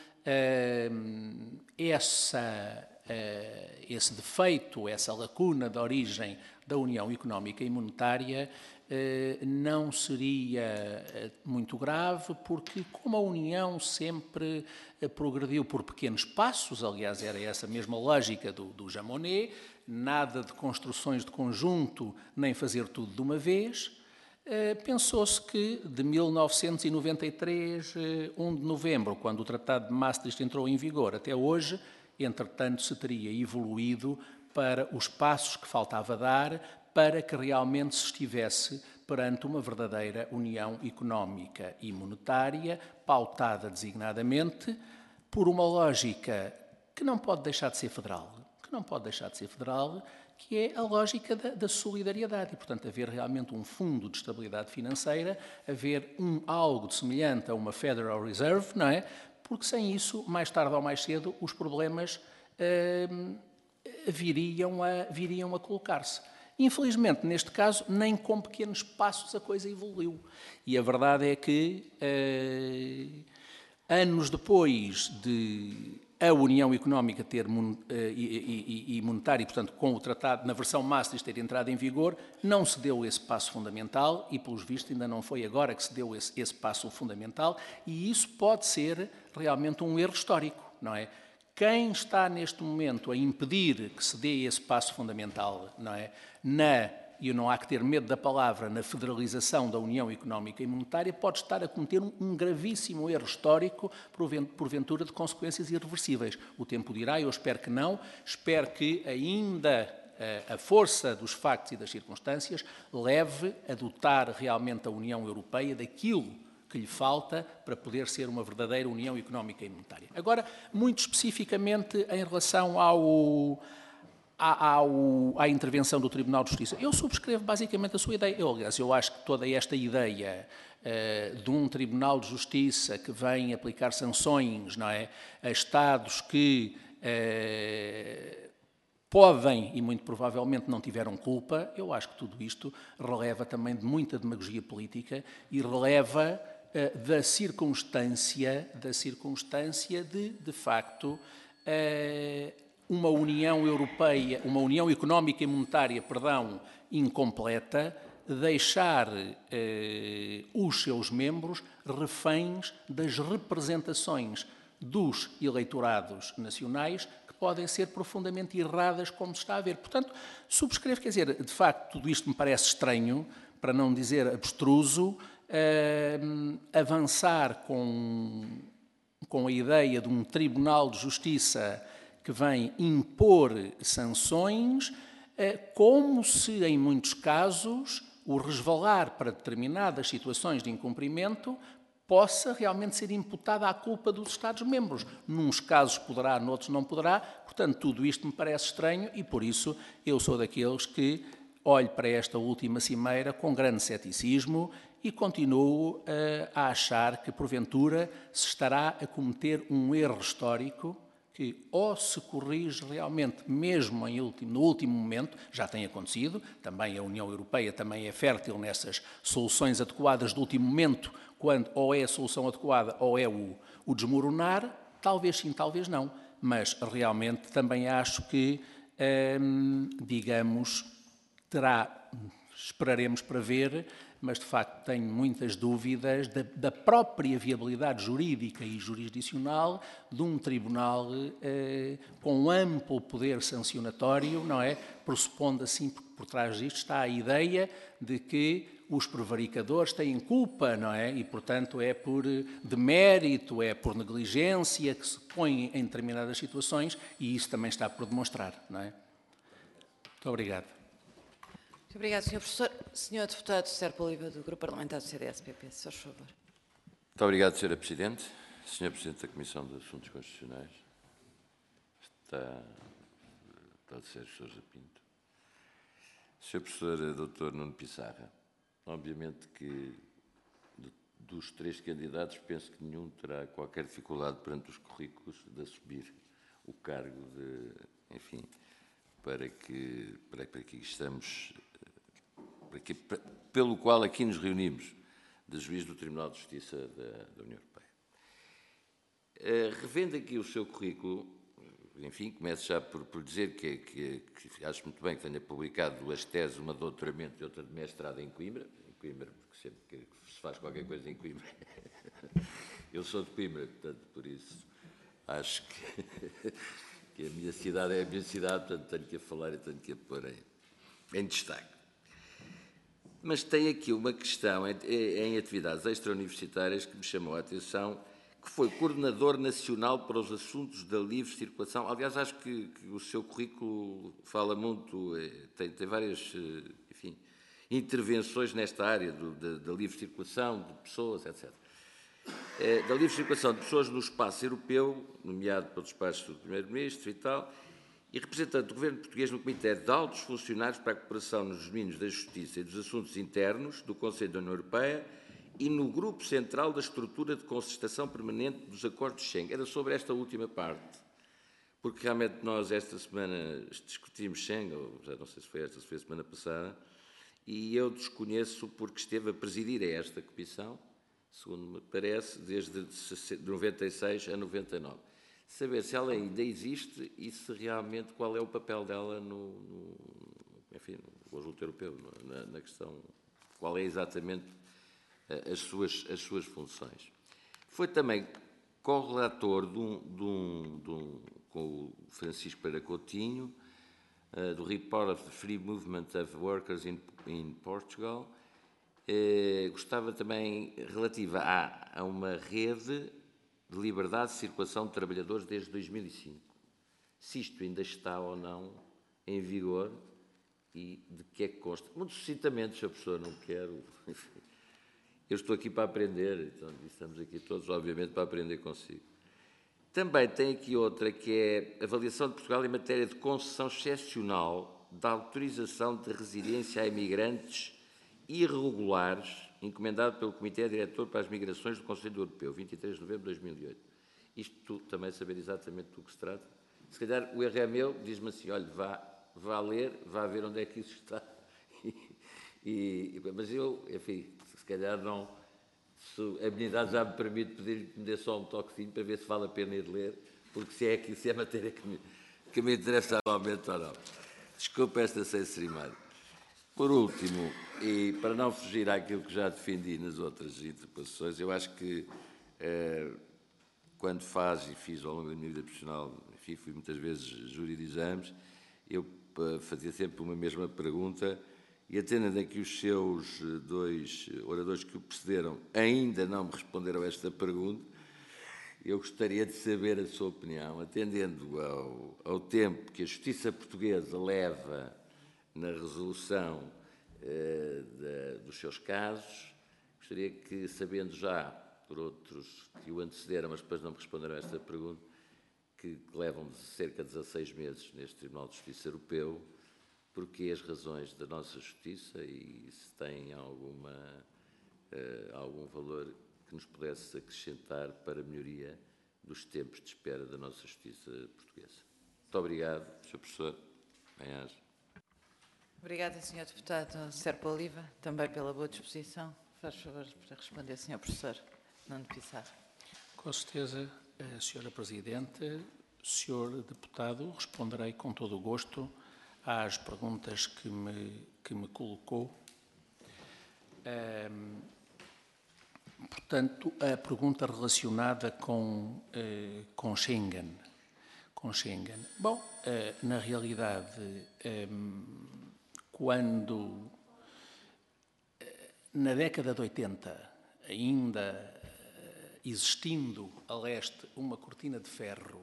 esse defeito, essa lacuna de origem da União Económica e Monetária não seria muito grave, porque como a União sempre progrediu por pequenos passos, aliás, era essa mesma lógica do Jean Monnet, nada de construções de conjunto, nem fazer tudo de uma vez, pensou-se que de 1993, 1 de novembro, quando o Tratado de Maastricht entrou em vigor, até hoje, entretanto, se teria evoluído para os passos que faltava dar para que realmente se estivesse perante uma verdadeira união económica e monetária, pautada designadamente por uma lógica que não pode deixar de ser federal, que é a lógica da solidariedade. E, portanto, haver realmente um fundo de estabilidade financeira, haver algo semelhante a uma Federal Reserve, não é? Porque sem isso, mais tarde ou mais cedo, os problemas viriam a colocar-se. Infelizmente, neste caso, nem com pequenos passos a coisa evoluiu. E a verdade é que, anos depois de a União Económica e Monetária, e, portanto, com o tratado, na versão Maastricht, ter entrado em vigor, não se deu esse passo fundamental e, pelos vistos, ainda não foi agora que se deu esse passo fundamental, e isso pode ser realmente um erro histórico, não é? Quem está neste momento a impedir que se dê esse passo fundamental, não é? E não há que ter medo da palavra, na federalização da União Económica e Monetária, pode estar a cometer um gravíssimo erro histórico, porventura de consequências irreversíveis. O tempo dirá, eu espero que não, espero que ainda a força dos factos e das circunstâncias leve a dotar realmente a União Europeia daquilo que lhe falta para poder ser uma verdadeira União Económica e Monetária. Agora, muito especificamente em relação à intervenção do Tribunal de Justiça. Eu subscrevo basicamente a sua ideia. Aliás, eu acho que toda esta ideia de um Tribunal de Justiça que vem aplicar sanções, não é, a Estados que podem e muito provavelmente não tiveram culpa, eu acho que tudo isto releva também de muita demagogia política e releva da circunstância de facto, uma União Europeia, uma União Económica e Monetária, incompleta, deixar os seus membros reféns das representações dos eleitorados nacionais que podem ser profundamente erradas, como se está a ver. Portanto, subscrevo, quer dizer, de facto, tudo isto me parece estranho, para não dizer abstruso, avançar com a ideia de um Tribunal de Justiça que vem impor sanções, como se, em muitos casos, o resvalar para determinadas situações de incumprimento possa realmente ser imputada à culpa dos Estados-membros. Nuns casos poderá, noutros não poderá. Portanto, tudo isto me parece estranho e, por isso, eu sou daqueles que olho para esta última cimeira com grande ceticismo e continuo a achar que, porventura, se estará a cometer um erro histórico que ou se corrige realmente, mesmo no último momento, já tem acontecido, também a União Europeia também é fértil nessas soluções adequadas do último momento, quando ou é a solução adequada ou é o desmoronar, talvez sim, talvez não, mas realmente também acho que, digamos, esperaremos para ver, mas de facto tenho muitas dúvidas da própria viabilidade jurídica e jurisdicional de um tribunal com amplo poder sancionatório, não é? Pressupondo assim, porque por trás disto está a ideia de que os prevaricadores têm culpa, não é? E, portanto, é por demérito, é por negligência que se põe em determinadas situações e isso também está por demonstrar, não é? Muito obrigado. Muito obrigado, Sr. Professor. Sr. Deputado Serpa Oliva, do Grupo Parlamentar do CDS-PP, se faz favor. Muito obrigado, Sra. Presidente. Sr. Presidente da Comissão de Assuntos Constitucionais, está a ser Sousa Pinto. Sr. Professor Dr. Nuno Pissarra, obviamente que dos três candidatos penso que nenhum terá qualquer dificuldade perante os currículos de assumir o cargo de, enfim, para que estamos, pelo qual aqui nos reunimos, de juiz do Tribunal de Justiça da União Europeia. Revendo aqui o seu currículo, enfim, começo já por dizer que acho muito bem que tenha publicado duas teses, uma de doutoramento e outra de mestrado em Coimbra, porque sempre que se faz qualquer coisa em Coimbra, eu sou de Coimbra, portanto, por isso acho que a minha cidade é a minha cidade, portanto, tenho que a falar e tenho que a pôr em destaque. Mas tem aqui uma questão em atividades extra-universitárias que me chamou a atenção, que foi coordenador nacional para os assuntos da livre circulação. Aliás, acho que o seu currículo fala muito, tem várias, enfim, intervenções nesta área da livre circulação de pessoas, etc. Da livre circulação de pessoas no espaço europeu, nomeado pelo despacho do Primeiro-Ministro e tal, e representante do Governo português no Comitê de Altos Funcionários para a Cooperação nos Domínios da Justiça e dos Assuntos Internos do Conselho da União Europeia e no Grupo Central da Estrutura de Concertação Permanente dos Acordos de Schengen. Era sobre esta última parte, porque realmente nós esta semana discutimos Schengen, ou já não sei se foi esta, se foi a semana passada, e eu desconheço porque esteve a presidir esta comissão, segundo me parece, desde 96 a 99. saber se ela ainda existe e se realmente qual é o papel dela enfim, no conjunto europeu, na questão, qual é exatamente as suas funções. Foi também correlator com o Francisco Pereira Coutinho, do Report of the Free Movement of Workers in Portugal. Gostava também relativa a uma rede de liberdade de circulação de trabalhadores desde 2005. Se isto ainda está ou não em vigor e de que é que consta. Muito sucintamente, Sr. Professor, não quero... Eu estou aqui para aprender, então estamos aqui todos, obviamente, para aprender consigo. Também tem aqui outra, que é a avaliação de Portugal em matéria de concessão excepcional da autorização de residência a imigrantes irregulares, encomendado pelo Comitê Diretor para as Migrações do Conselho Europeu, 23 de novembro de 2008. Isto também saber exatamente do que se trata. Se calhar o erro é meu, diz-me assim, olha, vá ler, vá ver onde é que isso está. Mas eu, enfim, se calhar não... A minha idade já me permite pedir que me dê só um toquezinho para ver se vale a pena ir ler, porque se é matéria que me interessa realmente ou não. Desculpa esta sinceridade. Por último, e para não fugir àquilo que já defendi nas outras interpelações, eu acho que quando e fiz ao longo da minha vida profissional, enfim, fui muitas vezes júri de exames, eu fazia sempre uma mesma pergunta. E atendendo a que os seus dois oradores que o precederam ainda não me responderam a esta pergunta, eu gostaria de saber a sua opinião, atendendo ao tempo que a Justiça Portuguesa leva na resolução dos seus casos, gostaria que, sabendo já por outros que o antecederam, mas depois não me responderam a esta pergunta, que levam cerca de 16 meses neste Tribunal de Justiça Europeu, porque as razões da nossa justiça e se tem algum valor que nos pudesse acrescentar para a melhoria dos tempos de espera da nossa justiça portuguesa. Muito obrigado, Sr. Professor. Bem-aja. Obrigada, Sr. Deputado Serpa Oliva, também pela boa disposição. Faz favor para responder, Sr. Professor Nuno Pissarro. Com certeza, Sra. Presidente, Sr. Deputado, responderei com todo o gosto às perguntas que me colocou. Portanto, a pergunta relacionada com Schengen. Bom, na realidade, quando, na década de 80, ainda existindo a leste uma cortina de ferro,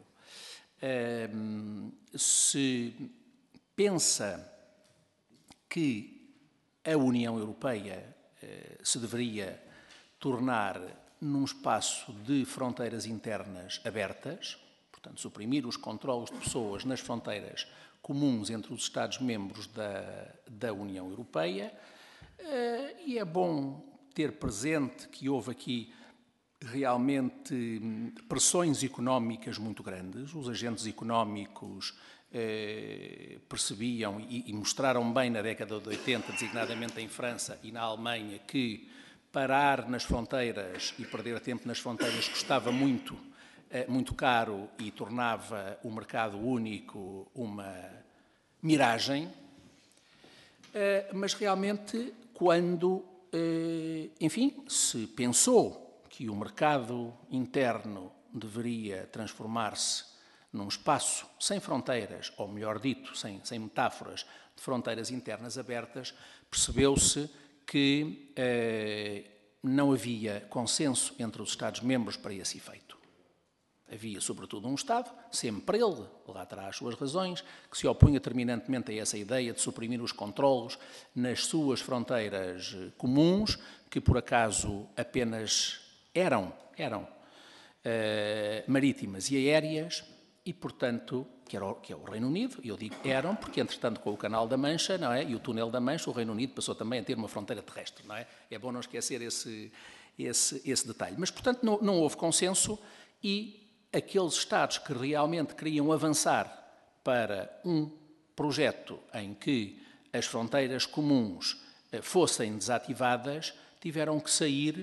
se pensa que a União Europeia se deveria tornar num espaço de fronteiras internas abertas, portanto, suprimir os controlos de pessoas nas fronteiras comuns entre os Estados-membros da União Europeia, e é bom ter presente que houve aqui realmente pressões económicas muito grandes. Os agentes económicos percebiam e mostraram bem na década de 80, designadamente em França e na Alemanha, que parar nas fronteiras e perder tempo nas fronteiras custava muito caro e tornava o mercado único uma miragem. Mas realmente, quando, enfim, se pensou que o mercado interno deveria transformar-se num espaço sem fronteiras, ou melhor dito, sem metáforas, de fronteiras internas abertas, percebeu-se que não havia consenso entre os Estados-membros para esse efeito. Havia, sobretudo, um Estado, sempre ele, lá terá as suas razões, que se opunha terminantemente a essa ideia de suprimir os controlos nas suas fronteiras comuns, que por acaso apenas eram marítimas e aéreas, e, portanto, que é o Reino Unido, e eu digo eram, porque, entretanto, com o Canal da Mancha, não é, e o Túnel da Mancha, o Reino Unido passou também a ter uma fronteira terrestre, não é? É bom não esquecer esse detalhe. Mas, portanto, não houve consenso e aqueles Estados que realmente queriam avançar para um projeto em que as fronteiras comuns fossem desativadas, tiveram que sair,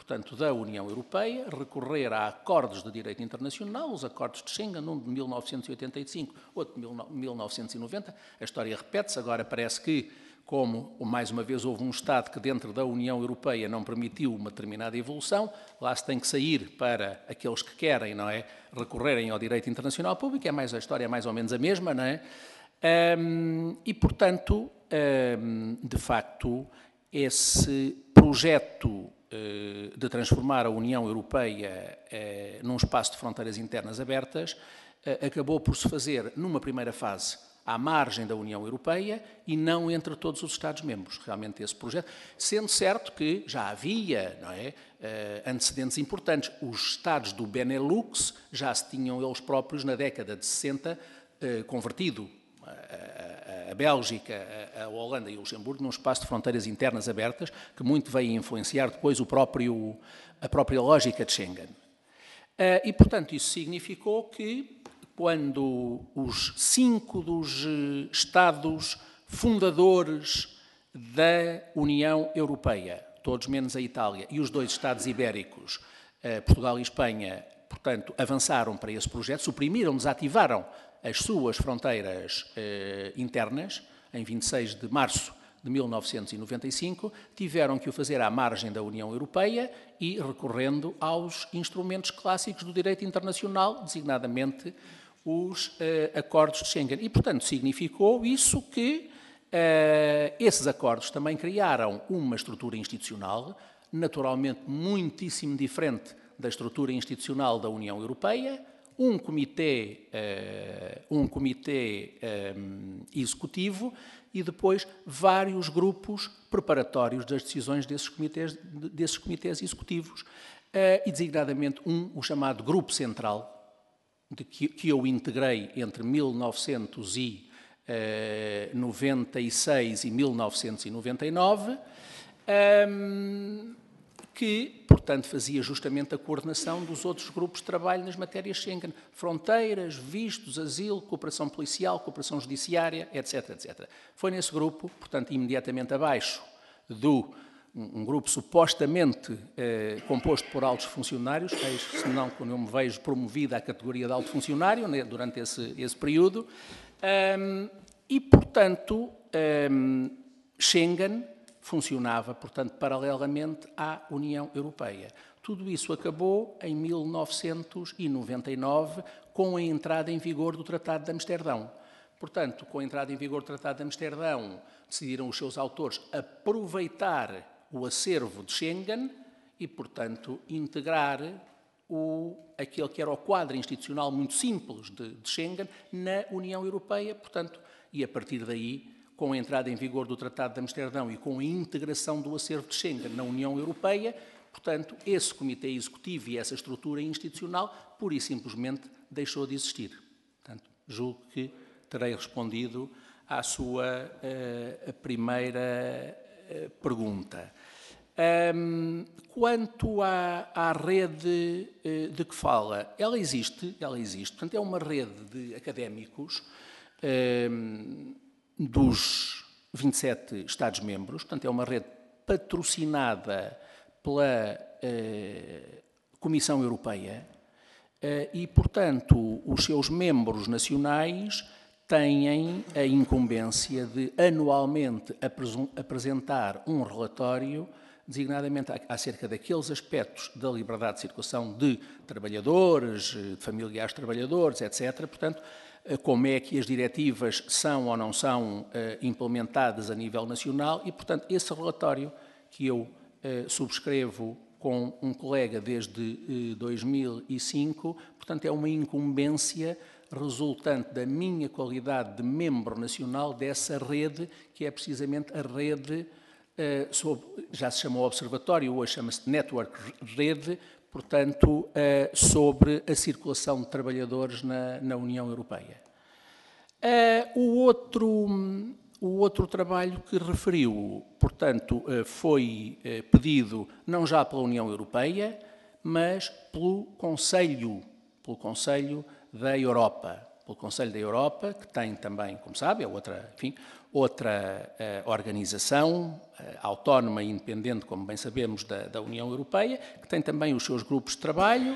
portanto, da União Europeia, recorrer a acordos de direito internacional, os acordos de Schengen, um de 1985, outro de 1990. A história repete-se, agora parece que, como mais uma vez houve um Estado que dentro da União Europeia não permitiu uma determinada evolução, lá se tem que sair para aqueles que querem, não é, recorrerem ao direito internacional público, a história é mais ou menos a mesma, não é? E, portanto, de facto, esse projeto de transformar a União Europeia num espaço de fronteiras internas abertas acabou por se fazer, numa primeira fase, à margem da União Europeia e não entre todos os Estados-membros, realmente esse projeto, sendo certo que já havia, não é, antecedentes importantes. Os Estados do Benelux já se tinham eles próprios, na década de 60, convertido a Bélgica, a Holanda e o Luxemburgo num espaço de fronteiras internas abertas, que muito veio influenciar depois a própria lógica de Schengen. E, portanto, isso significou que, quando os 5 dos Estados fundadores da União Europeia, todos menos a Itália, e os 2 Estados ibéricos, Portugal e Espanha, portanto, avançaram para esse projeto, suprimiram, desativaram as suas fronteiras internas, em 26 de março de 1995, tiveram que o fazer à margem da União Europeia e recorrendo aos instrumentos clássicos do direito internacional, designadamente os acordos de Schengen. E, portanto, significou isso que esses acordos também criaram uma estrutura institucional, naturalmente muitíssimo diferente da estrutura institucional da União Europeia, um comitê executivo e depois vários grupos preparatórios das decisões desses comitês executivos, e designadamente o chamado Grupo Central, que eu integrei entre 1996 e 1999, que, portanto, fazia justamente a coordenação dos outros grupos de trabalho nas matérias Schengen, fronteiras, vistos, asilo, cooperação policial, cooperação judiciária, etc, etc. Foi nesse grupo, portanto, imediatamente abaixo um grupo supostamente composto por altos funcionários, senão quando eu me vejo promovido à categoria de alto funcionário, né, durante esse período, e, portanto, Schengen funcionava, portanto, paralelamente à União Europeia. Tudo isso acabou em 1999, com a entrada em vigor do Tratado de Amsterdão. Portanto, com a entrada em vigor do Tratado de Amsterdão, decidiram os seus autores aproveitar o acervo de Schengen e, portanto, integrar aquele que era o quadro institucional muito simples de Schengen na União Europeia, portanto, e a partir daí, com a entrada em vigor do Tratado de Amsterdão e com a integração do acervo de Schengen na União Europeia, portanto, esse comitê executivo e essa estrutura institucional, pura e simplesmente, deixou de existir. Portanto, julgo que terei respondido à sua primeira pergunta. Quanto à rede de que fala, ela existe, portanto, é uma rede de académicos dos 27 Estados-membros, portanto, é uma rede patrocinada pela Comissão Europeia e, portanto, os seus membros nacionais têm a incumbência de anualmente apresentar um relatório designadamente acerca daqueles aspectos da liberdade de circulação de trabalhadores, de familiares de trabalhadores, etc. Portanto, como é que as diretivas são ou não são implementadas a nível nacional e, portanto, esse relatório que eu subscrevo com um colega desde 2005, portanto, é uma incumbência resultante da minha qualidade de membro nacional dessa rede, que é precisamente a rede, já se chamou Observatório, hoje chama-se Network Rede, portanto, sobre a circulação de trabalhadores na União Europeia. O outro trabalho que referiu, portanto, foi pedido não já pela União Europeia, mas pelo Conselho da Europa, pelo Conselho da Europa, que tem também, como sabe, é outra organização autónoma e independente, como bem sabemos, da União Europeia, que tem também os seus grupos de trabalho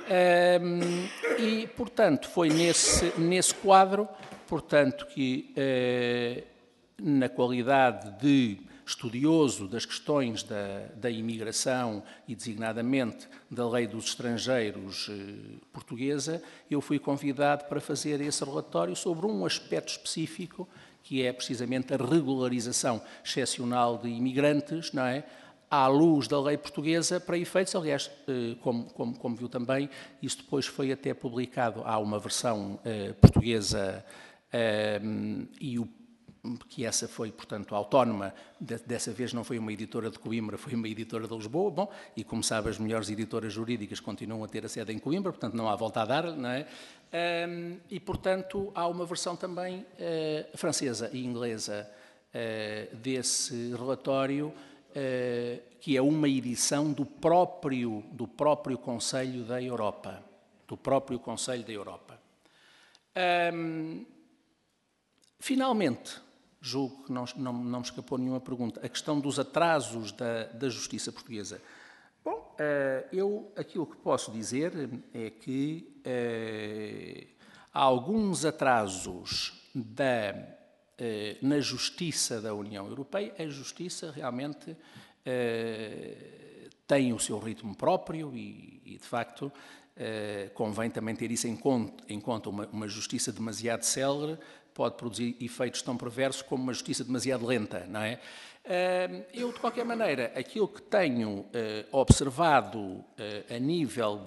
e, portanto, foi nesse quadro, portanto, que na qualidade de estudioso das questões da imigração e, designadamente, da lei dos estrangeiros portuguesa, eu fui convidado para fazer esse relatório sobre um aspecto específico, que é precisamente a regularização excepcional de imigrantes, não é? À luz da lei portuguesa, para efeitos, aliás, como viu também, isso depois foi até publicado, há uma versão portuguesa que essa foi, portanto, autónoma, dessa vez não foi uma editora de Coimbra, foi uma editora de Lisboa, bom, e como sabe, as melhores editoras jurídicas continuam a ter a sede em Coimbra, portanto não há volta a dar, não é? E, portanto, há uma versão também francesa e inglesa desse relatório, que é uma edição do próprio Conselho da Europa, Finalmente, julgo que não me escapou nenhuma pergunta, a questão dos atrasos da justiça portuguesa. Bom, aquilo que posso dizer é que há alguns atrasos na justiça da União Europeia. A justiça realmente tem o seu ritmo próprio e de facto, convém também ter isso em conta. Uma justiça demasiado célere pode produzir efeitos tão perversos como uma justiça demasiado lenta, não é? Eu, de qualquer maneira, aquilo que tenho observado a nível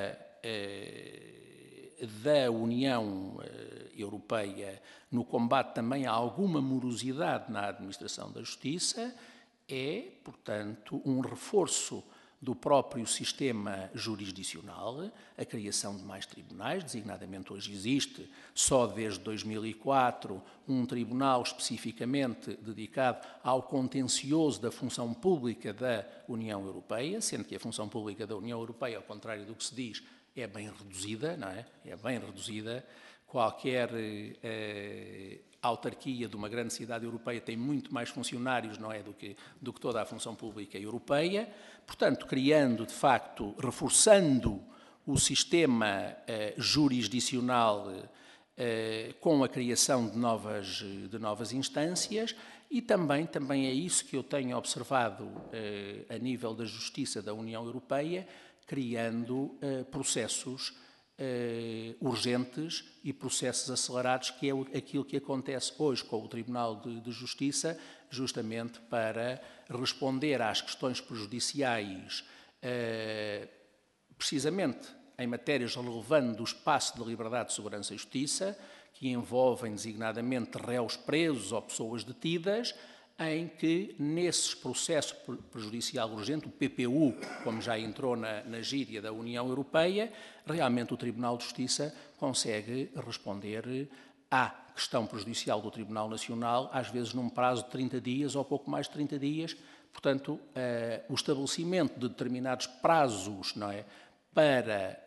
da União Europeia no combate também a alguma morosidade na administração da justiça é, portanto, um reforço do próprio sistema jurisdicional, a criação de mais tribunais, designadamente hoje existe, só desde 2004, um tribunal especificamente dedicado ao contencioso da função pública da União Europeia, sendo que a função pública da União Europeia, ao contrário do que se diz, é bem reduzida, não é? É bem reduzida. Qualquer autarquia de uma grande cidade europeia tem muito mais funcionários, não é, do que toda a função pública europeia. Portanto, criando, de facto, reforçando o sistema jurisdicional com a criação de novas instâncias e também é isso que eu tenho observado a nível da justiça da União Europeia, criando processos urgentes e processos acelerados, que é aquilo que acontece hoje com o Tribunal de Justiça, justamente para responder às questões prejudiciais, precisamente em matérias relevantes do espaço de liberdade, segurança e justiça, que envolvem designadamente réus presos ou pessoas detidas, em que, nesses processos prejudicial urgente, o PPU, como já entrou na gíria da União Europeia, realmente o Tribunal de Justiça consegue responder à questão prejudicial do Tribunal Nacional, às vezes num prazo de 30 dias ou pouco mais de 30 dias. Portanto, o estabelecimento de determinados prazos, não é, para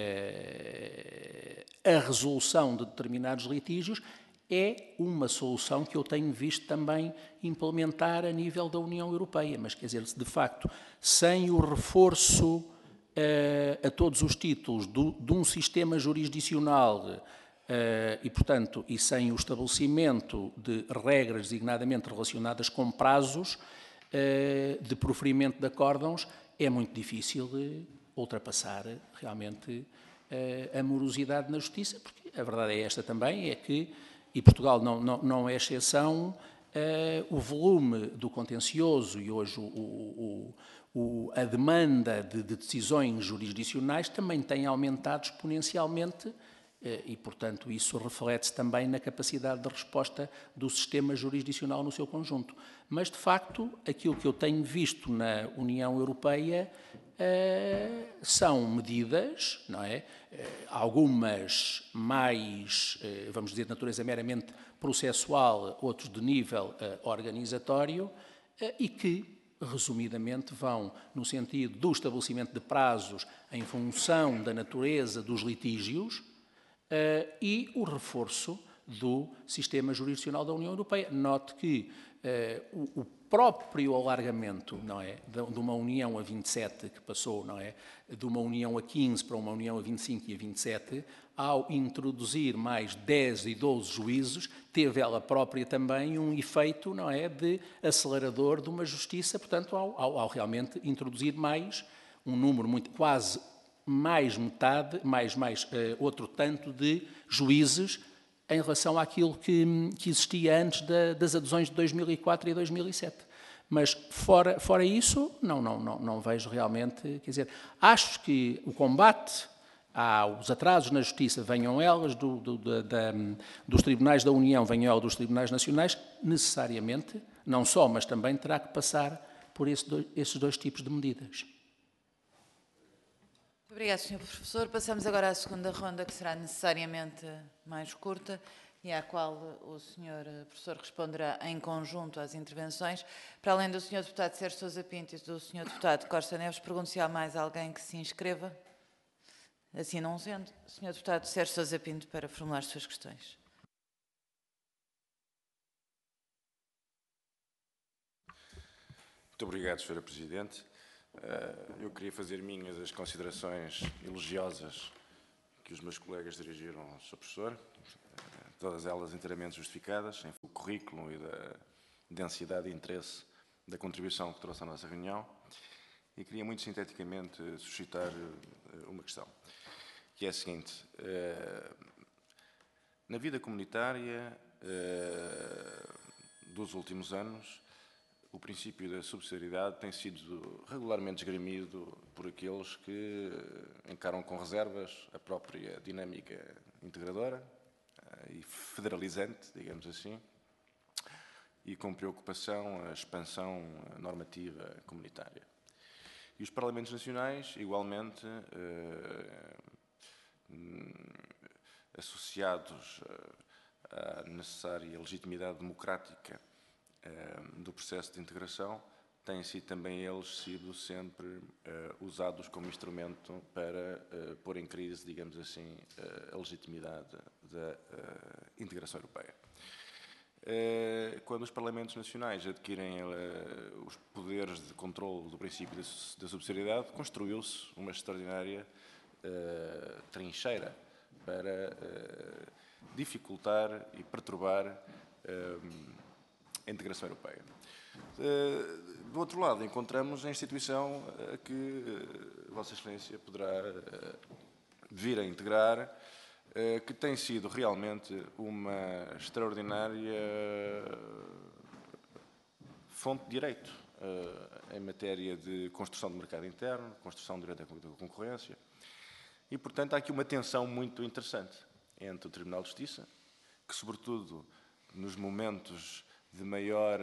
a resolução de determinados litígios é uma solução que eu tenho visto também implementar a nível da União Europeia. Mas, quer dizer, de facto, sem o reforço a todos os títulos de um sistema jurisdicional e, portanto, e sem o estabelecimento de regras designadamente relacionadas com prazos de proferimento de acórdãos, é muito difícil ultrapassar realmente a morosidade na justiça, porque a verdade é esta também, é que, e Portugal não é exceção, o volume do contencioso e hoje a demanda de decisões jurisdicionais também tem aumentado exponencialmente e, portanto, isso reflete-se também na capacidade de resposta do sistema jurisdicional no seu conjunto. Mas, de facto, aquilo que eu tenho visto na União Europeia são medidas, não é? Algumas mais, vamos dizer, de natureza meramente processual, outros de nível organizatório, e que, resumidamente, vão no sentido do estabelecimento de prazos em função da natureza dos litígios, e o reforço do sistema jurisdicional da União Europeia. Note que o próprio alargamento, não é, de uma União a 27, que passou, não é, de uma União a 15 para uma União a 25 e a 27, ao introduzir mais 10 e 12 juízos, teve ela própria também um efeito, não é, de acelerador de uma justiça, portanto, ao realmente introduzir mais um número quase mais metade, outro tanto de juízes em relação àquilo que existia antes das adesões de 2004 e 2007. Mas, fora isso, não vejo realmente... Quer dizer, acho que o combate aos atrasos na justiça, venham elas dos tribunais da União, venham elas dos tribunais nacionais, necessariamente, não só, mas também terá que passar por esses dois tipos de medidas. Obrigado, Sr. Professor. Passamos agora à segunda ronda, que será necessariamente mais curta e à qual o Sr. Professor responderá em conjunto às intervenções. Para além do Sr. Deputado Sérgio Sousa Pinto e do Sr. Deputado Costa Neves, pergunto se há mais alguém que se inscreva. Assim não sendo, Sr. Deputado Sérgio Sousa Pinto, para formular as suas questões. Muito obrigado, Sra. Presidente. Eu queria fazer minhas as considerações elogiosas que os meus colegas dirigiram ao Sr. Professor, todas elas inteiramente justificadas, em o currículo e da densidade e interesse da contribuição que trouxe à nossa reunião, e queria muito sinteticamente suscitar uma questão, que é a seguinte: na vida comunitária dos últimos anos, o princípio da subsidiariedade tem sido regularmente esgrimido por aqueles que encaram com reservas a própria dinâmica integradora e federalizante, digamos assim, e com preocupação a expansão normativa comunitária. E os Parlamentos Nacionais, igualmente, associados à necessária legitimidade democrática do processo de integração, têm sido também eles sempre usados como instrumento para pôr em crise, digamos assim, a legitimidade da integração europeia. Quando os Parlamentos Nacionais adquirem os poderes de controle do princípio da subsidiariedade, construiu-se uma extraordinária trincheira para dificultar e perturbar a integração europeia. Do outro lado, encontramos a instituição a que Vossa Excelência poderá vir a integrar, que tem sido realmente uma extraordinária fonte de direito em matéria de construção do mercado interno, construção do direito da concorrência, e, portanto, há aqui uma tensão muito interessante entre o Tribunal de Justiça, que, sobretudo, nos momentos de maior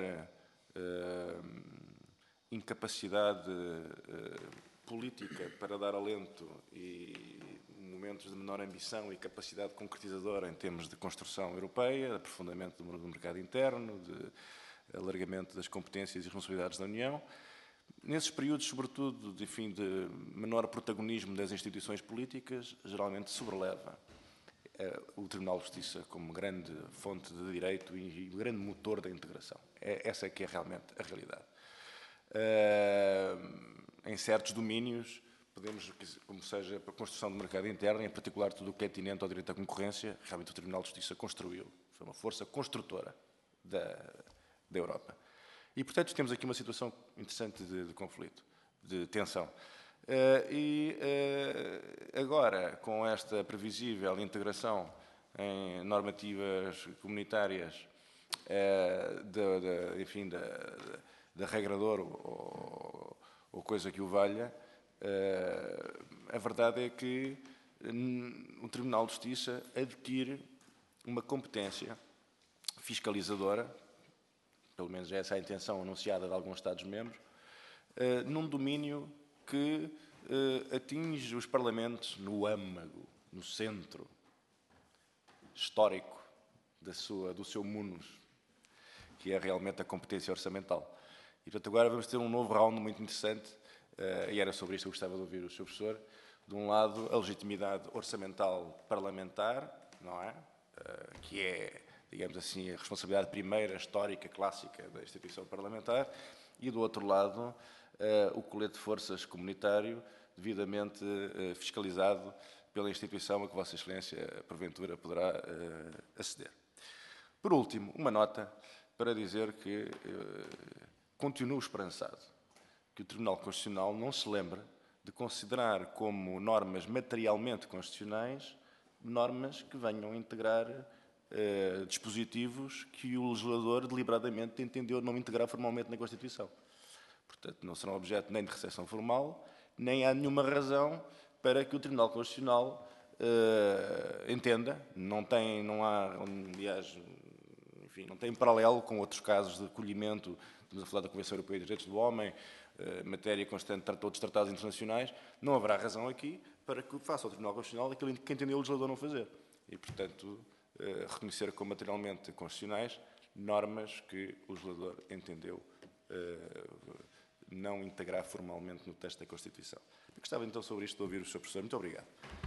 incapacidade política para dar alento e momentos de menor ambição e capacidade concretizadora em termos de construção europeia, de aprofundamento do mercado interno, de alargamento das competências e responsabilidades da União. Nesses períodos, sobretudo, de menor protagonismo das instituições políticas, geralmente sobreleva o Tribunal de Justiça como grande fonte de direito e grande motor da integração. Essa é que é realmente a realidade. Em certos domínios, podemos, como seja para a construção do mercado interno, em particular tudo o que é atinente ao direito da concorrência, realmente o Tribunal de Justiça construiu, foi uma força construtora da Europa. E, portanto, temos aqui uma situação interessante de conflito, de tensão. Agora, com esta previsível integração em normativas comunitárias da regrador ou coisa que o valha, a verdade é que o Tribunal de Justiça adquire uma competência fiscalizadora, pelo menos essa é a intenção anunciada de alguns Estados-membros, num domínio que atinge os Parlamentos no âmago, no centro histórico do seu munus, que é realmente a competência orçamental. E, portanto, agora vamos ter um novo round muito interessante, e era sobre isto que eu gostava de ouvir o Sr. Professor, de um lado, a legitimidade orçamental parlamentar, não é? Que é, digamos assim, a responsabilidade primeira, histórica, clássica da instituição parlamentar, e do outro lado, o colete de forças comunitário, devidamente fiscalizado pela instituição a que Vossa Excelência, porventura, poderá aceder. Por último, uma nota para dizer que continuo esperançado que o Tribunal Constitucional não se lembre de considerar como normas materialmente constitucionais normas que venham a integrar dispositivos que o legislador deliberadamente entendeu não integrar formalmente na Constituição. Portanto, não serão objeto nem de recepção formal, nem há nenhuma razão para que o Tribunal Constitucional entenda, não há, aliás, enfim, não tem paralelo com outros casos de acolhimento, estamos a falar da Convenção Europeia dos Direitos do Homem, matéria constante de todos os tratados internacionais, não haverá razão aqui para que faça ao Tribunal Constitucional aquilo que entendeu o legislador não fazer. E, portanto, reconhecer como materialmente constitucionais normas que o legislador entendeu não integrar formalmente no texto da Constituição. Eu gostava então sobre isto de ouvir o Sr. Professor. Muito obrigado.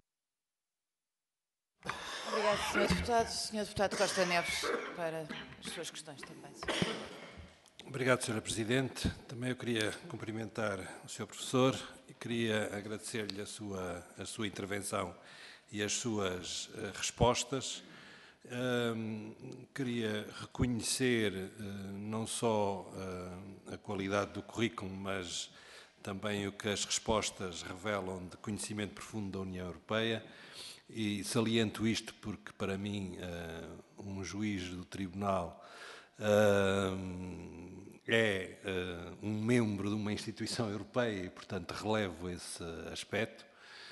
Obrigado, Sr. Deputado. Sr. Deputado Costa Neves, para as suas questões também. Obrigado, Sra. Presidente. Também eu queria cumprimentar o Sr. Professor e queria agradecer-lhe a sua intervenção e as suas respostas. Queria reconhecer não só a qualidade do currículo, mas também o que as respostas revelam de conhecimento profundo da União Europeia, e saliento isto porque, para mim, um juiz do Tribunal é um membro de uma instituição europeia e, portanto, relevo esse aspecto.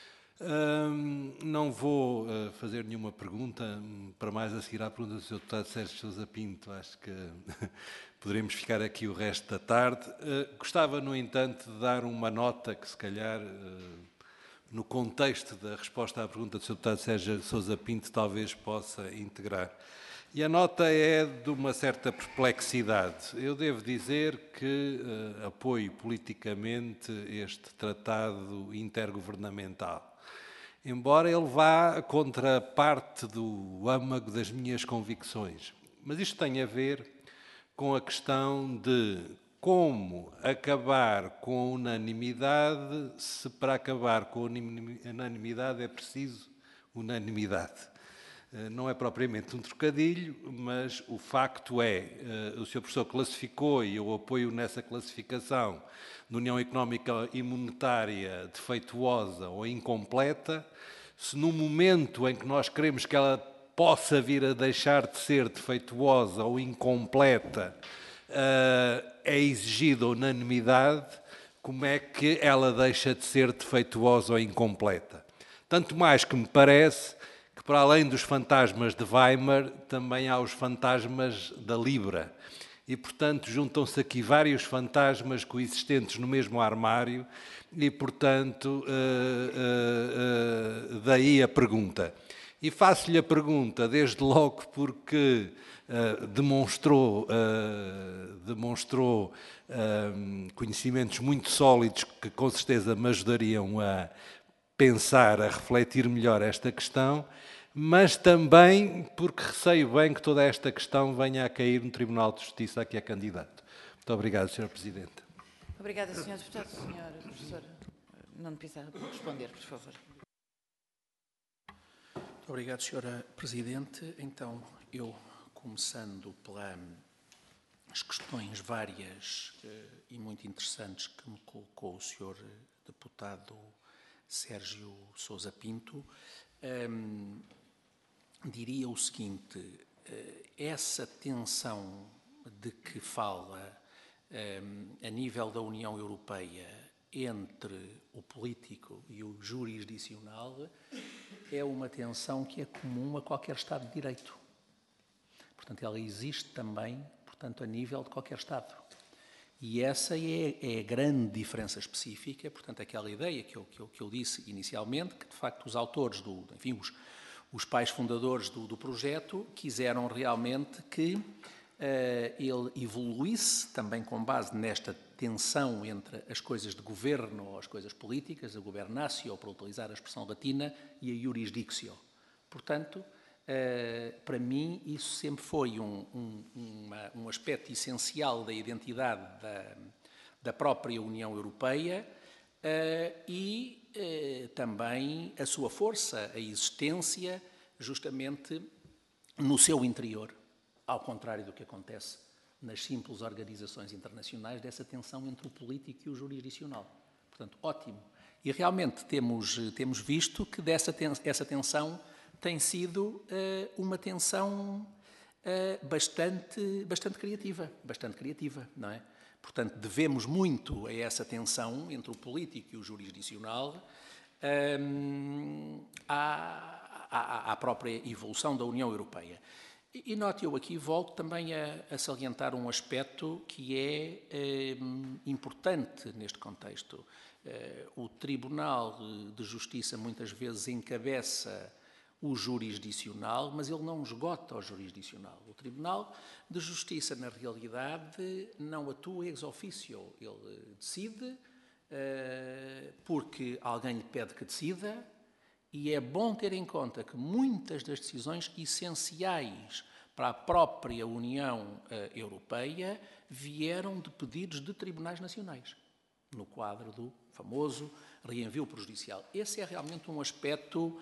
Não vou fazer nenhuma pergunta, para mais a seguir à pergunta do Sr. Deputado Sérgio Sousa Pinto, acho que poderemos ficar aqui o resto da tarde. Gostava, no entanto, de dar uma nota que, se calhar, no contexto da resposta à pergunta do Sr. Deputado Sérgio Sousa Pinto, talvez possa integrar. E a nota é de uma certa perplexidade. Eu devo dizer que apoio politicamente este tratado intergovernamental, embora ele vá contra parte do âmago das minhas convicções. Mas isto tem a ver com a questão de como acabar com a unanimidade, se para acabar com a unanimidade é preciso unanimidade. Não é propriamente um trocadilho, mas o facto é, o Sr. Professor classificou, e eu apoio nessa classificação, de União Económica e Monetária defeituosa ou incompleta. Se no momento em que nós queremos que ela possa vir a deixar de ser defeituosa ou incompleta, é exigida unanimidade, como é que ela deixa de ser defeituosa ou incompleta? Tanto mais que me parece que, para além dos fantasmas de Weimar, também há os fantasmas da Libra. E, portanto, juntam-se aqui vários fantasmas coexistentes no mesmo armário e, portanto, daí a pergunta. E faço-lhe a pergunta, desde logo porque demonstrou conhecimentos muito sólidos que, com certeza, me ajudariam a pensar, a refletir melhor esta questão, mas também porque receio bem que toda esta questão venha a cair no Tribunal de Justiça a que é candidato. Muito obrigado, Sr. Presidente. Obrigada, Sr. Deputado. Sr. Professor Nuno Pizarro, por responder, por favor. Muito obrigado, Sra. Presidente. Então, eu, começando pelas questões várias e muito interessantes que me colocou o Sr. Deputado Sérgio Sousa Pinto, diria o seguinte: essa tensão de que fala a nível da União Europeia entre o político e o jurisdicional é uma tensão que é comum a qualquer Estado de Direito. Portanto, ela existe também, portanto, a nível de qualquer Estado. E essa é a grande diferença específica, portanto, aquela ideia que eu disse inicialmente, que de facto os autores, enfim, os pais fundadores do projeto quiseram realmente que ele evoluísse também com base nesta tensão entre as coisas de governo ou as coisas políticas, a governatio, para utilizar a expressão latina, e a jurisdictio. Portanto, para mim, isso sempre foi um aspecto essencial da identidade da própria União Europeia e também a sua força, a existência, justamente no seu interior, ao contrário do que acontece nas simples organizações internacionais, dessa tensão entre o político e o jurisdicional. Portanto, ótimo. E realmente temos visto que essa tensão tem sido uma tensão bastante criativa, não é? Portanto, devemos muito a essa tensão entre o político e o jurisdicional à própria evolução da União Europeia. E note, eu aqui volto também a salientar um aspecto que é importante neste contexto. O Tribunal de Justiça muitas vezes encabeça o jurisdicional, mas ele não esgota o jurisdicional. O Tribunal de Justiça, na realidade, não atua ex officio. Ele decide porque alguém lhe pede que decida, e é bom ter em conta que muitas das decisões essenciais para a própria União Europeia vieram de pedidos de tribunais nacionais, no quadro do famoso reenvio prejudicial. Esse é realmente um aspecto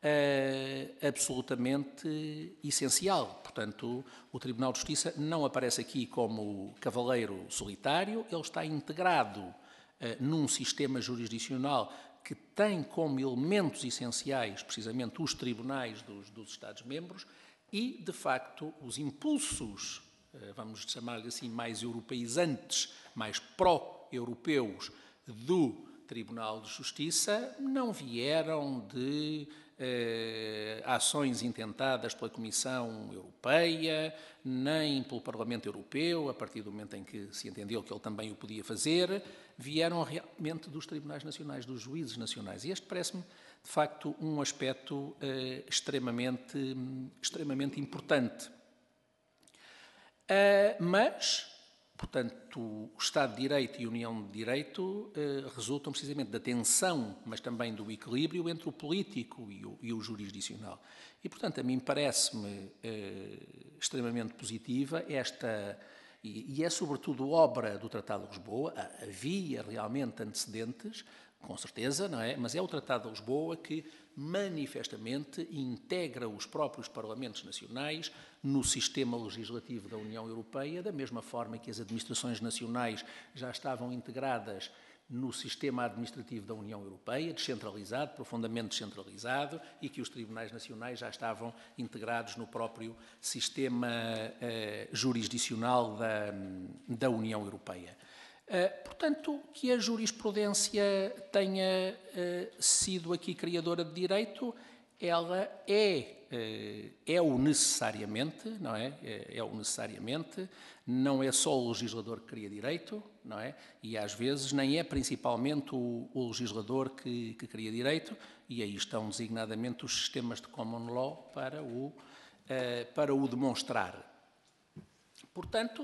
absolutamente essencial. Portanto, o Tribunal de Justiça não aparece aqui como cavaleiro solitário, ele está integrado num sistema jurisdicional que tem como elementos essenciais precisamente os tribunais dos Estados-membros e, de facto, os impulsos, vamos chamar-lhe assim, mais europeizantes, mais pró-europeus do Tribunal de Justiça não vieram de ações intentadas pela Comissão Europeia, nem pelo Parlamento Europeu, a partir do momento em que se entendeu que ele também o podia fazer, vieram realmente dos tribunais nacionais, dos juízes nacionais. E este parece-me, de facto, um aspecto extremamente importante. Mas, portanto, o Estado de Direito e a União de Direito resultam precisamente da tensão, mas também do equilíbrio entre o político e o jurisdicional. E, portanto, a mim parece-me extremamente positiva esta, e é sobretudo obra do Tratado de Lisboa. Havia realmente antecedentes, com certeza, não é? Mas é o Tratado de Lisboa que manifestamente integra os próprios Parlamentos Nacionais no sistema legislativo da União Europeia, da mesma forma que as administrações nacionais já estavam integradas no sistema administrativo da União Europeia, descentralizado, profundamente descentralizado, e que os tribunais nacionais já estavam integrados no próprio sistema jurisdicional da União Europeia. Portanto, que a jurisprudência tenha sido aqui criadora de direito, ela é o necessariamente, não é? É o necessariamente, não é só o legislador que cria direito, não é? E às vezes nem é principalmente o legislador que cria direito, e aí estão designadamente os sistemas de common law para o demonstrar. Portanto,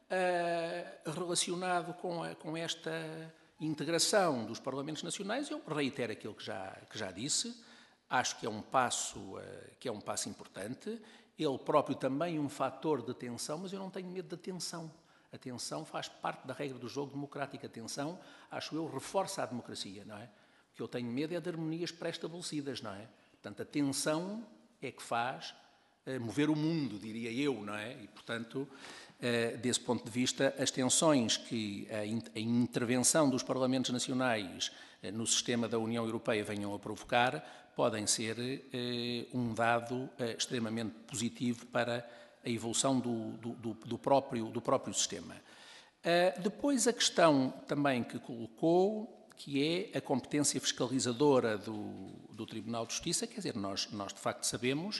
relacionado com esta integração dos Parlamentos Nacionais, eu reitero aquilo que já disse. Acho que é um passo importante. Ele próprio também um fator de tensão, mas eu não tenho medo da tensão. A tensão faz parte da regra do jogo democrático. A tensão, acho eu, reforça a democracia, não é? O que eu tenho medo é de harmonias pré-estabelecidas, não é? Portanto, a tensão é que faz mover o mundo, diria eu, não é? E, portanto, desse ponto de vista, as tensões que a intervenção dos Parlamentos Nacionais no sistema da União Europeia venham a provocar podem ser um dado extremamente positivo para a evolução do próprio sistema. Depois a questão também que colocou, que é a competência fiscalizadora do Tribunal de Justiça, quer dizer, nós de facto sabemos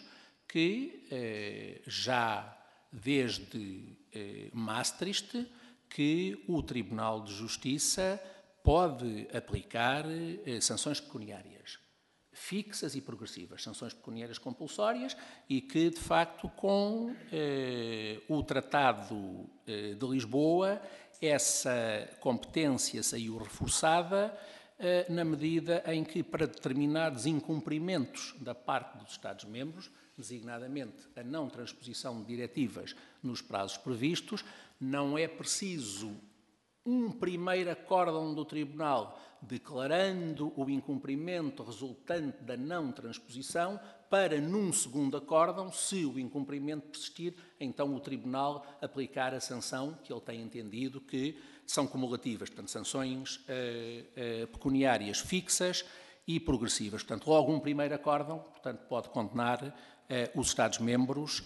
que já desde Maastricht que o Tribunal de Justiça pode aplicar sanções pecuniárias fixas e progressivas, sanções pecuniárias compulsórias, e que, de facto, com o Tratado de Lisboa, essa competência saiu reforçada na medida em que, para determinados incumprimentos da parte dos Estados-membros, designadamente a não transposição de diretivas nos prazos previstos, não é preciso um primeiro acórdão do Tribunal declarando o incumprimento resultante da não transposição para, num segundo acórdão, se o incumprimento persistir, então o Tribunal aplicar a sanção que ele tem entendido que são cumulativas, portanto, sanções pecuniárias fixas e progressivas. Portanto, logo um primeiro acórdão, portanto, pode condenar os Estados-membros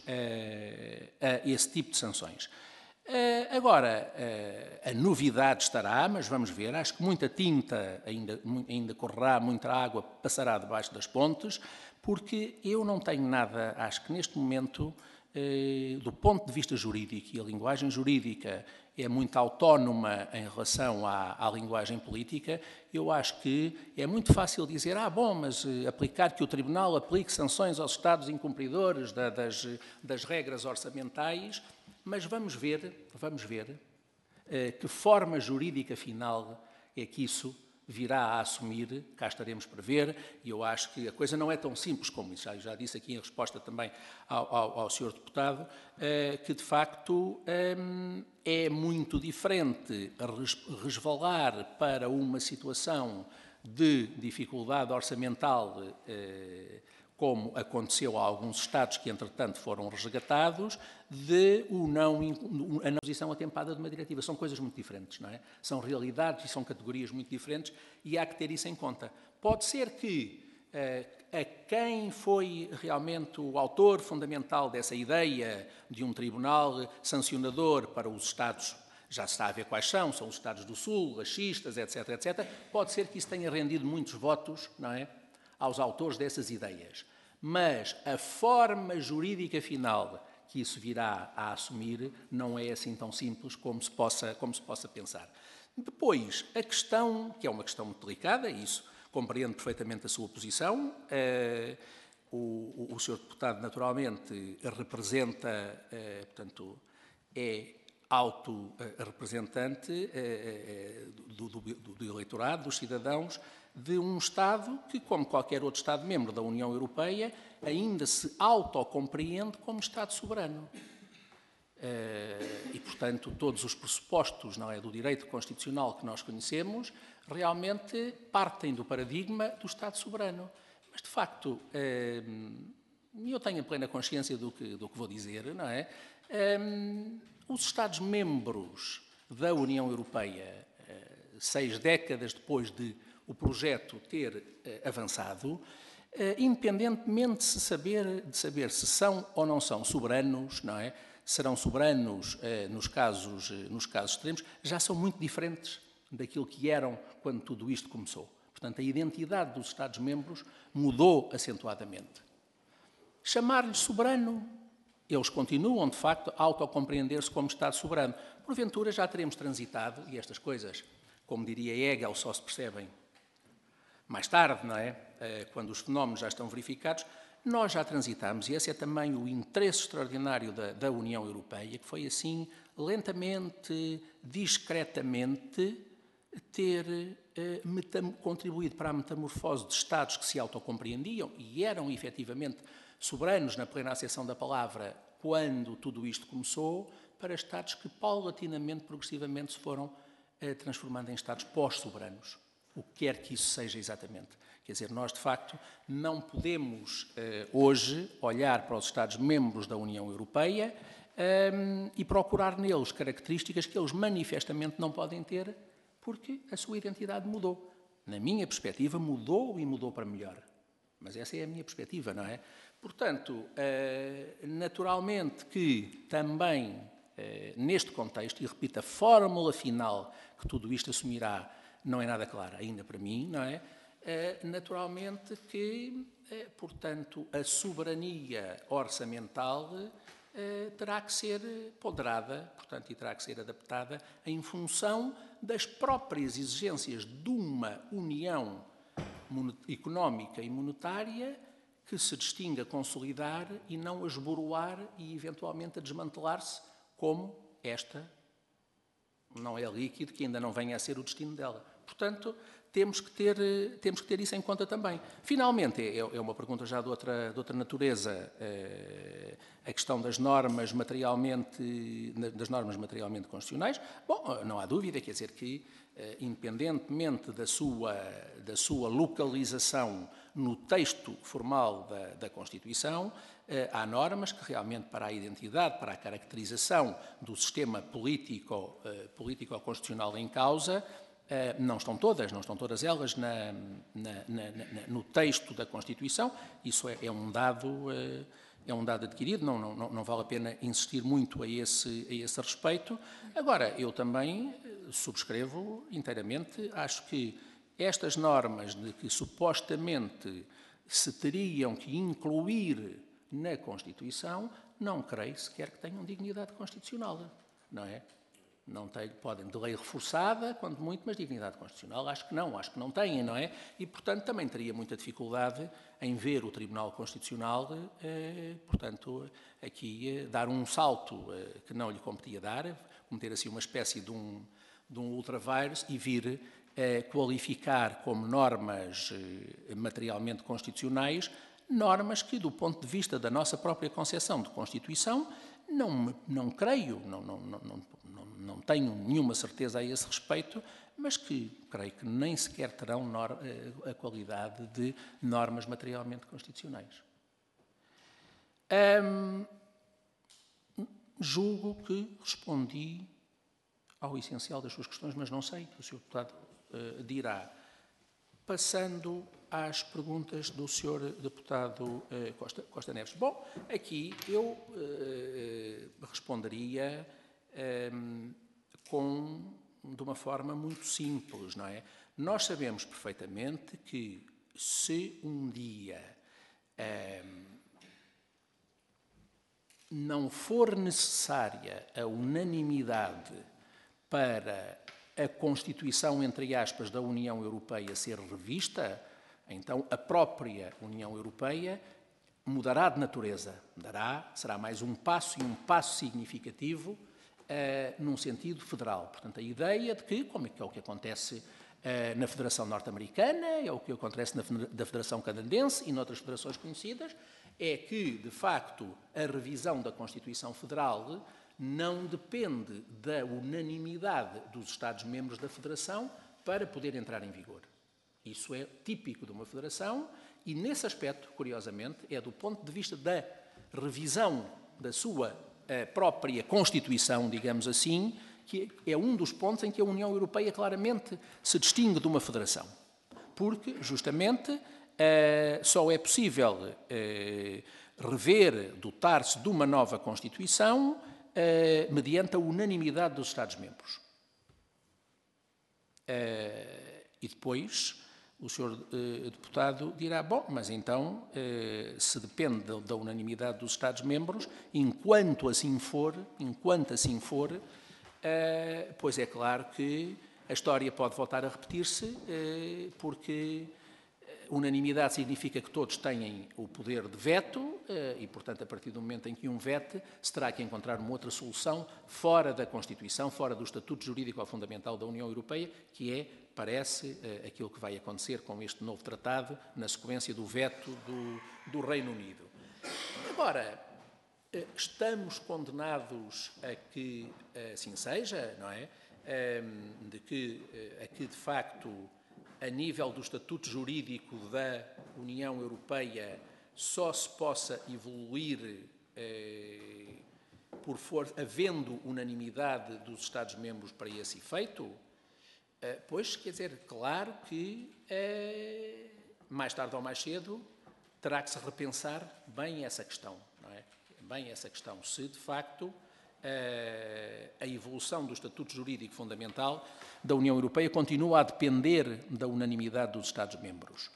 a esse tipo de sanções. Agora, a novidade estará, mas vamos ver, acho que muita tinta ainda correrá, muita água passará debaixo das pontes, porque eu não tenho nada, acho que neste momento, do ponto de vista jurídico, e a linguagem jurídica é muito autónoma em relação à linguagem política, eu acho que é muito fácil dizer, bom, mas aplicar que o Tribunal aplique sanções aos Estados incumpridores das regras orçamentais, mas vamos ver que forma jurídica final é que isso virá a assumir, cá estaremos para ver, e eu acho que a coisa não é tão simples como isso. Já disse aqui em resposta também ao Sr. Deputado, que de facto é muito diferente resvalar para uma situação de dificuldade orçamental, como aconteceu a alguns Estados que, entretanto, foram resgatados, de a não posição atempada de uma diretiva. São coisas muito diferentes, não é? São realidades e são categorias muito diferentes e há que ter isso em conta. Pode ser que a quem foi realmente o autor fundamental dessa ideia de um tribunal sancionador para os Estados, já se está a ver quais são os Estados do Sul, laxistas, etc., etc., pode ser que isso tenha rendido muitos votos, não é, aos autores dessas ideias. Mas a forma jurídica final que isso virá a assumir não é assim tão simples como se possa pensar. Depois, a questão, que é uma questão muito delicada, e isso compreendo perfeitamente a sua posição, o Sr. Deputado naturalmente representa, portanto, é autorrepresentante do eleitorado, dos cidadãos, de um Estado que, como qualquer outro Estado-membro da União Europeia, ainda se autocompreende como Estado soberano. E, portanto, todos os pressupostos, não é, do direito constitucional que nós conhecemos realmente partem do paradigma do Estado soberano. Mas, de facto, eu tenho a plena consciência do que vou dizer, não é? Os Estados-membros da União Europeia, 6 décadas depois de o projeto ter avançado, independentemente de saber se são ou não são soberanos, não é? Serão soberanos nos casos extremos, já são muito diferentes daquilo que eram quando tudo isto começou. Portanto, a identidade dos Estados-membros mudou acentuadamente. Chamar-lhes soberano, eles continuam, de facto, a autocompreender-se como Estado soberano. Porventura já teremos transitado, e estas coisas, como diria Hegel, só se percebem mais tarde, não é? Quando os fenómenos já estão verificados, nós já transitamos, e esse é também o interesse extraordinário da União Europeia, que foi assim, lentamente, discretamente, ter contribuído para a metamorfose de Estados que se autocompreendiam e eram efetivamente soberanos na plena acessão da palavra quando tudo isto começou, para Estados que paulatinamente, progressivamente se foram transformando em Estados pós-soberanos. O que quer que isso seja exatamente. Quer dizer, nós de facto não podemos hoje olhar para os Estados-membros da União Europeia e procurar neles características que eles manifestamente não podem ter porque a sua identidade mudou. Na minha perspectiva, mudou e mudou para melhor. Mas essa é a minha perspectiva, não é? Portanto, naturalmente que também neste contexto, e repito, a fórmula final que tudo isto assumirá não é nada clara ainda para mim, não é? Naturalmente que, portanto, a soberania orçamental terá que ser ponderada, portanto, e terá que ser adaptada em função das próprias exigências de uma união económica e monetária que se destinga a consolidar e não a esboroar e, eventualmente, a desmantelar-se como esta não é líquido que ainda não venha a ser o destino dela. Portanto, temos que ter isso em conta também. Finalmente, é uma pergunta já de outra natureza, a questão das normas materialmente constitucionais. Bom, não há dúvida, quer dizer que, independentemente da sua localização no texto formal da Constituição, há normas que realmente para a identidade, para a caracterização do sistema político-constitucional em causa, não estão todas elas no texto da Constituição. Isso é um dado adquirido, não vale a pena insistir muito a esse respeito. Agora, eu também subscrevo inteiramente, acho que estas normas de que supostamente se teriam que incluir na Constituição, não creio sequer que tenham dignidade constitucional, não é? Podem de lei reforçada, quando muito, mas dignidade constitucional acho que não têm, não é? E, portanto, também teria muita dificuldade em ver o Tribunal Constitucional, portanto, aqui dar um salto que não lhe competia dar, cometer assim uma espécie de um ultravires e vir qualificar como normas materialmente constitucionais normas que, do ponto de vista da nossa própria concepção de Constituição, não creio, não tenho nenhuma certeza a esse respeito, mas que creio que nem sequer terão a qualidade de normas materialmente constitucionais. Julgo que respondi ao essencial das suas questões, mas não sei, o Sr. Deputado dirá. Passando às perguntas do Sr. Deputado Costa Neves. Bom, aqui eu responderia de uma forma muito simples, não é? Nós sabemos perfeitamente que se um dia não for necessária a unanimidade para a Constituição, entre aspas, da União Europeia ser revista, então a própria União Europeia mudará de natureza, será mais um passo e um passo significativo num sentido federal. Portanto, a ideia de que, como é o que acontece na Federação Norte-Americana, é o que acontece da Federação Canadense e noutras federações conhecidas, é que, de facto, a revisão da Constituição Federal não depende da unanimidade dos Estados-membros da Federação para poder entrar em vigor. Isso é típico de uma federação e, nesse aspecto, curiosamente, é do ponto de vista da revisão da sua própria Constituição, digamos assim, que é um dos pontos em que a União Europeia claramente se distingue de uma federação. Porque, justamente, só é possível rever, dotar-se de uma nova Constituição mediante a unanimidade dos Estados-membros. E depois o Sr. Deputado dirá, bom, mas então, se depende da unanimidade dos Estados-membros, enquanto assim for, pois é claro que a história pode voltar a repetir-se, porque unanimidade significa que todos têm o poder de veto e, portanto, a partir do momento em que um vete, se terá que encontrar uma outra solução fora da Constituição, fora do Estatuto Jurídico Fundamental da União Europeia, que parece, aquilo que vai acontecer com este novo tratado, na sequência do veto do Reino Unido. Agora, estamos condenados a que assim seja, não é? A que, de facto, a nível do estatuto jurídico da União Europeia, só se possa evoluir havendo unanimidade dos Estados-membros para esse efeito? Pois, quer dizer, claro que mais tarde ou mais cedo terá que se repensar bem essa questão, não é? Bem essa questão, se de facto a evolução do Estatuto Jurídico Fundamental da União Europeia continua a depender da unanimidade dos Estados-membros.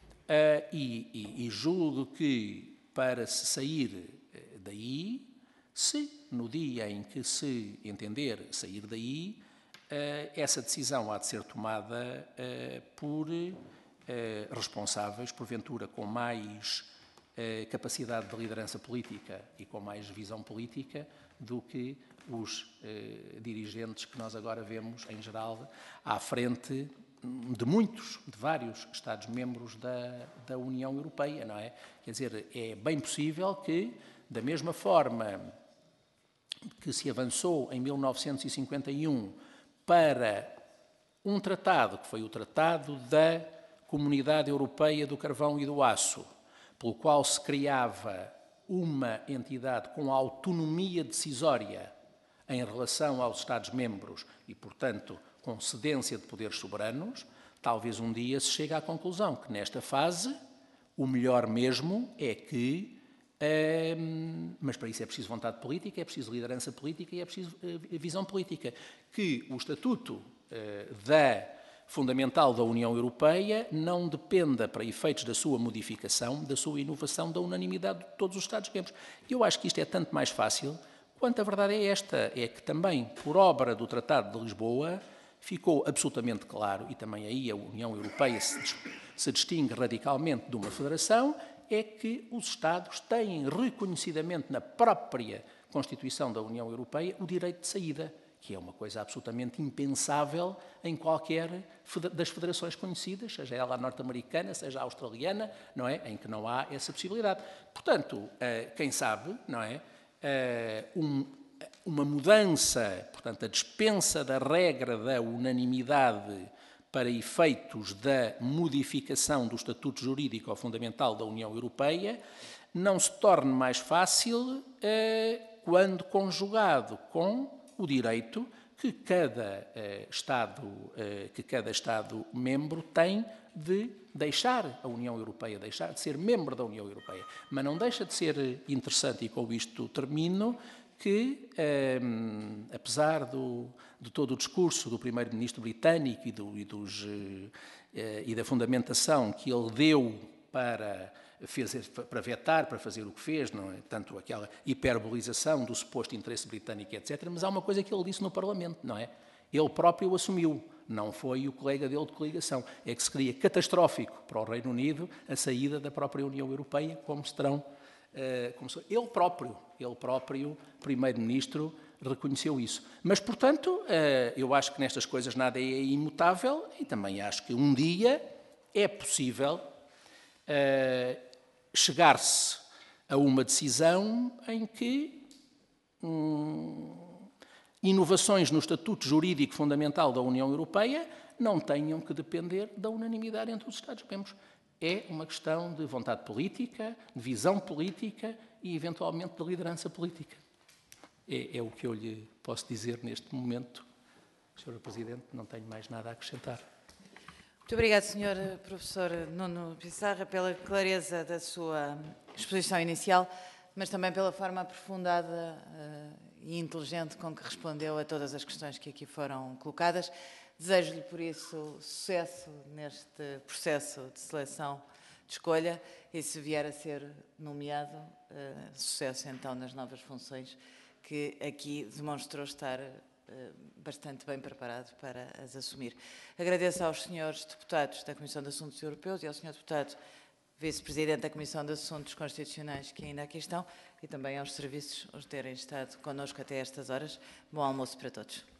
E julgo que, para se sair daí, se no dia em que se entender sair daí, essa decisão há de ser tomada por responsáveis, porventura com mais capacidade de liderança política e com mais visão política do que os dirigentes que nós agora vemos, em geral, à frente de vários Estados-membros da União Europeia, não é? Quer dizer, é bem possível que, da mesma forma que se avançou em 1951 para um tratado, que foi o Tratado da Comunidade Europeia do Carvão e do Aço, pelo qual se criava uma entidade com autonomia decisória em relação aos Estados-membros e, portanto, com cedência de poderes soberanos, talvez um dia se chegue à conclusão que, nesta fase, o melhor mesmo é que... mas para isso é preciso vontade política, é preciso liderança política e é preciso visão política. Que o Estatuto fundamental da União Europeia não dependa, para efeitos da sua modificação, da sua inovação, da unanimidade de todos os Estados-membros. Eu acho que isto é tanto mais fácil quanto a verdade é esta, é que também, por obra do Tratado de Lisboa, ficou absolutamente claro, e também aí a União Europeia se distingue radicalmente de uma federação, é que os Estados têm reconhecidamente na própria Constituição da União Europeia o direito de saída, que é uma coisa absolutamente impensável em qualquer das federações conhecidas, seja ela a norte-americana, seja a australiana, não é? Em que não há essa possibilidade. Portanto, quem sabe, não é? Uma mudança, portanto, a dispensa da regra da unanimidade para efeitos da modificação do Estatuto Jurídico Fundamental da União Europeia não se torne mais fácil quando conjugado com o direito que cada Estado-membro tem de deixar a União Europeia, deixar de ser membro da União Europeia. Mas não deixa de ser interessante, e com isto termino, que, apesar de todo o discurso do primeiro-ministro britânico e da fundamentação que ele deu para vetar, para fazer o que fez, não é? Tanto aquela hiperbolização do suposto interesse britânico, etc., mas há uma coisa que ele disse no Parlamento, não é? Ele próprio assumiu, não foi o colega dele de coligação, é que seria catastrófico para o Reino Unido a saída da própria União Europeia, como serão... Ele próprio, primeiro-ministro, reconheceu isso. Mas, portanto, eu acho que nestas coisas nada é imutável e também acho que um dia é possível chegar-se a uma decisão em que inovações no Estatuto Jurídico Fundamental da União Europeia não tenham que depender da unanimidade entre os Estados-membros. É uma questão de vontade política, de visão política e, eventualmente, de liderança política. É o que eu lhe posso dizer neste momento. Sr. Presidente, não tenho mais nada a acrescentar. Muito obrigado, Sr. Professor Nuno Pissarra, pela clareza da sua exposição inicial, mas também pela forma aprofundada e inteligente com que respondeu a todas as questões que aqui foram colocadas. Desejo-lhe, por isso, sucesso neste processo de seleção de escolha e, se vier a ser nomeado, sucesso, então, nas novas funções que aqui demonstrou estar bastante bem preparado para as assumir. Agradeço aos senhores deputados da Comissão de Assuntos Europeus e ao senhor deputado vice-presidente da Comissão de Assuntos Constitucionais que ainda aqui estão e também aos serviços por terem estado connosco até estas horas. Bom almoço para todos.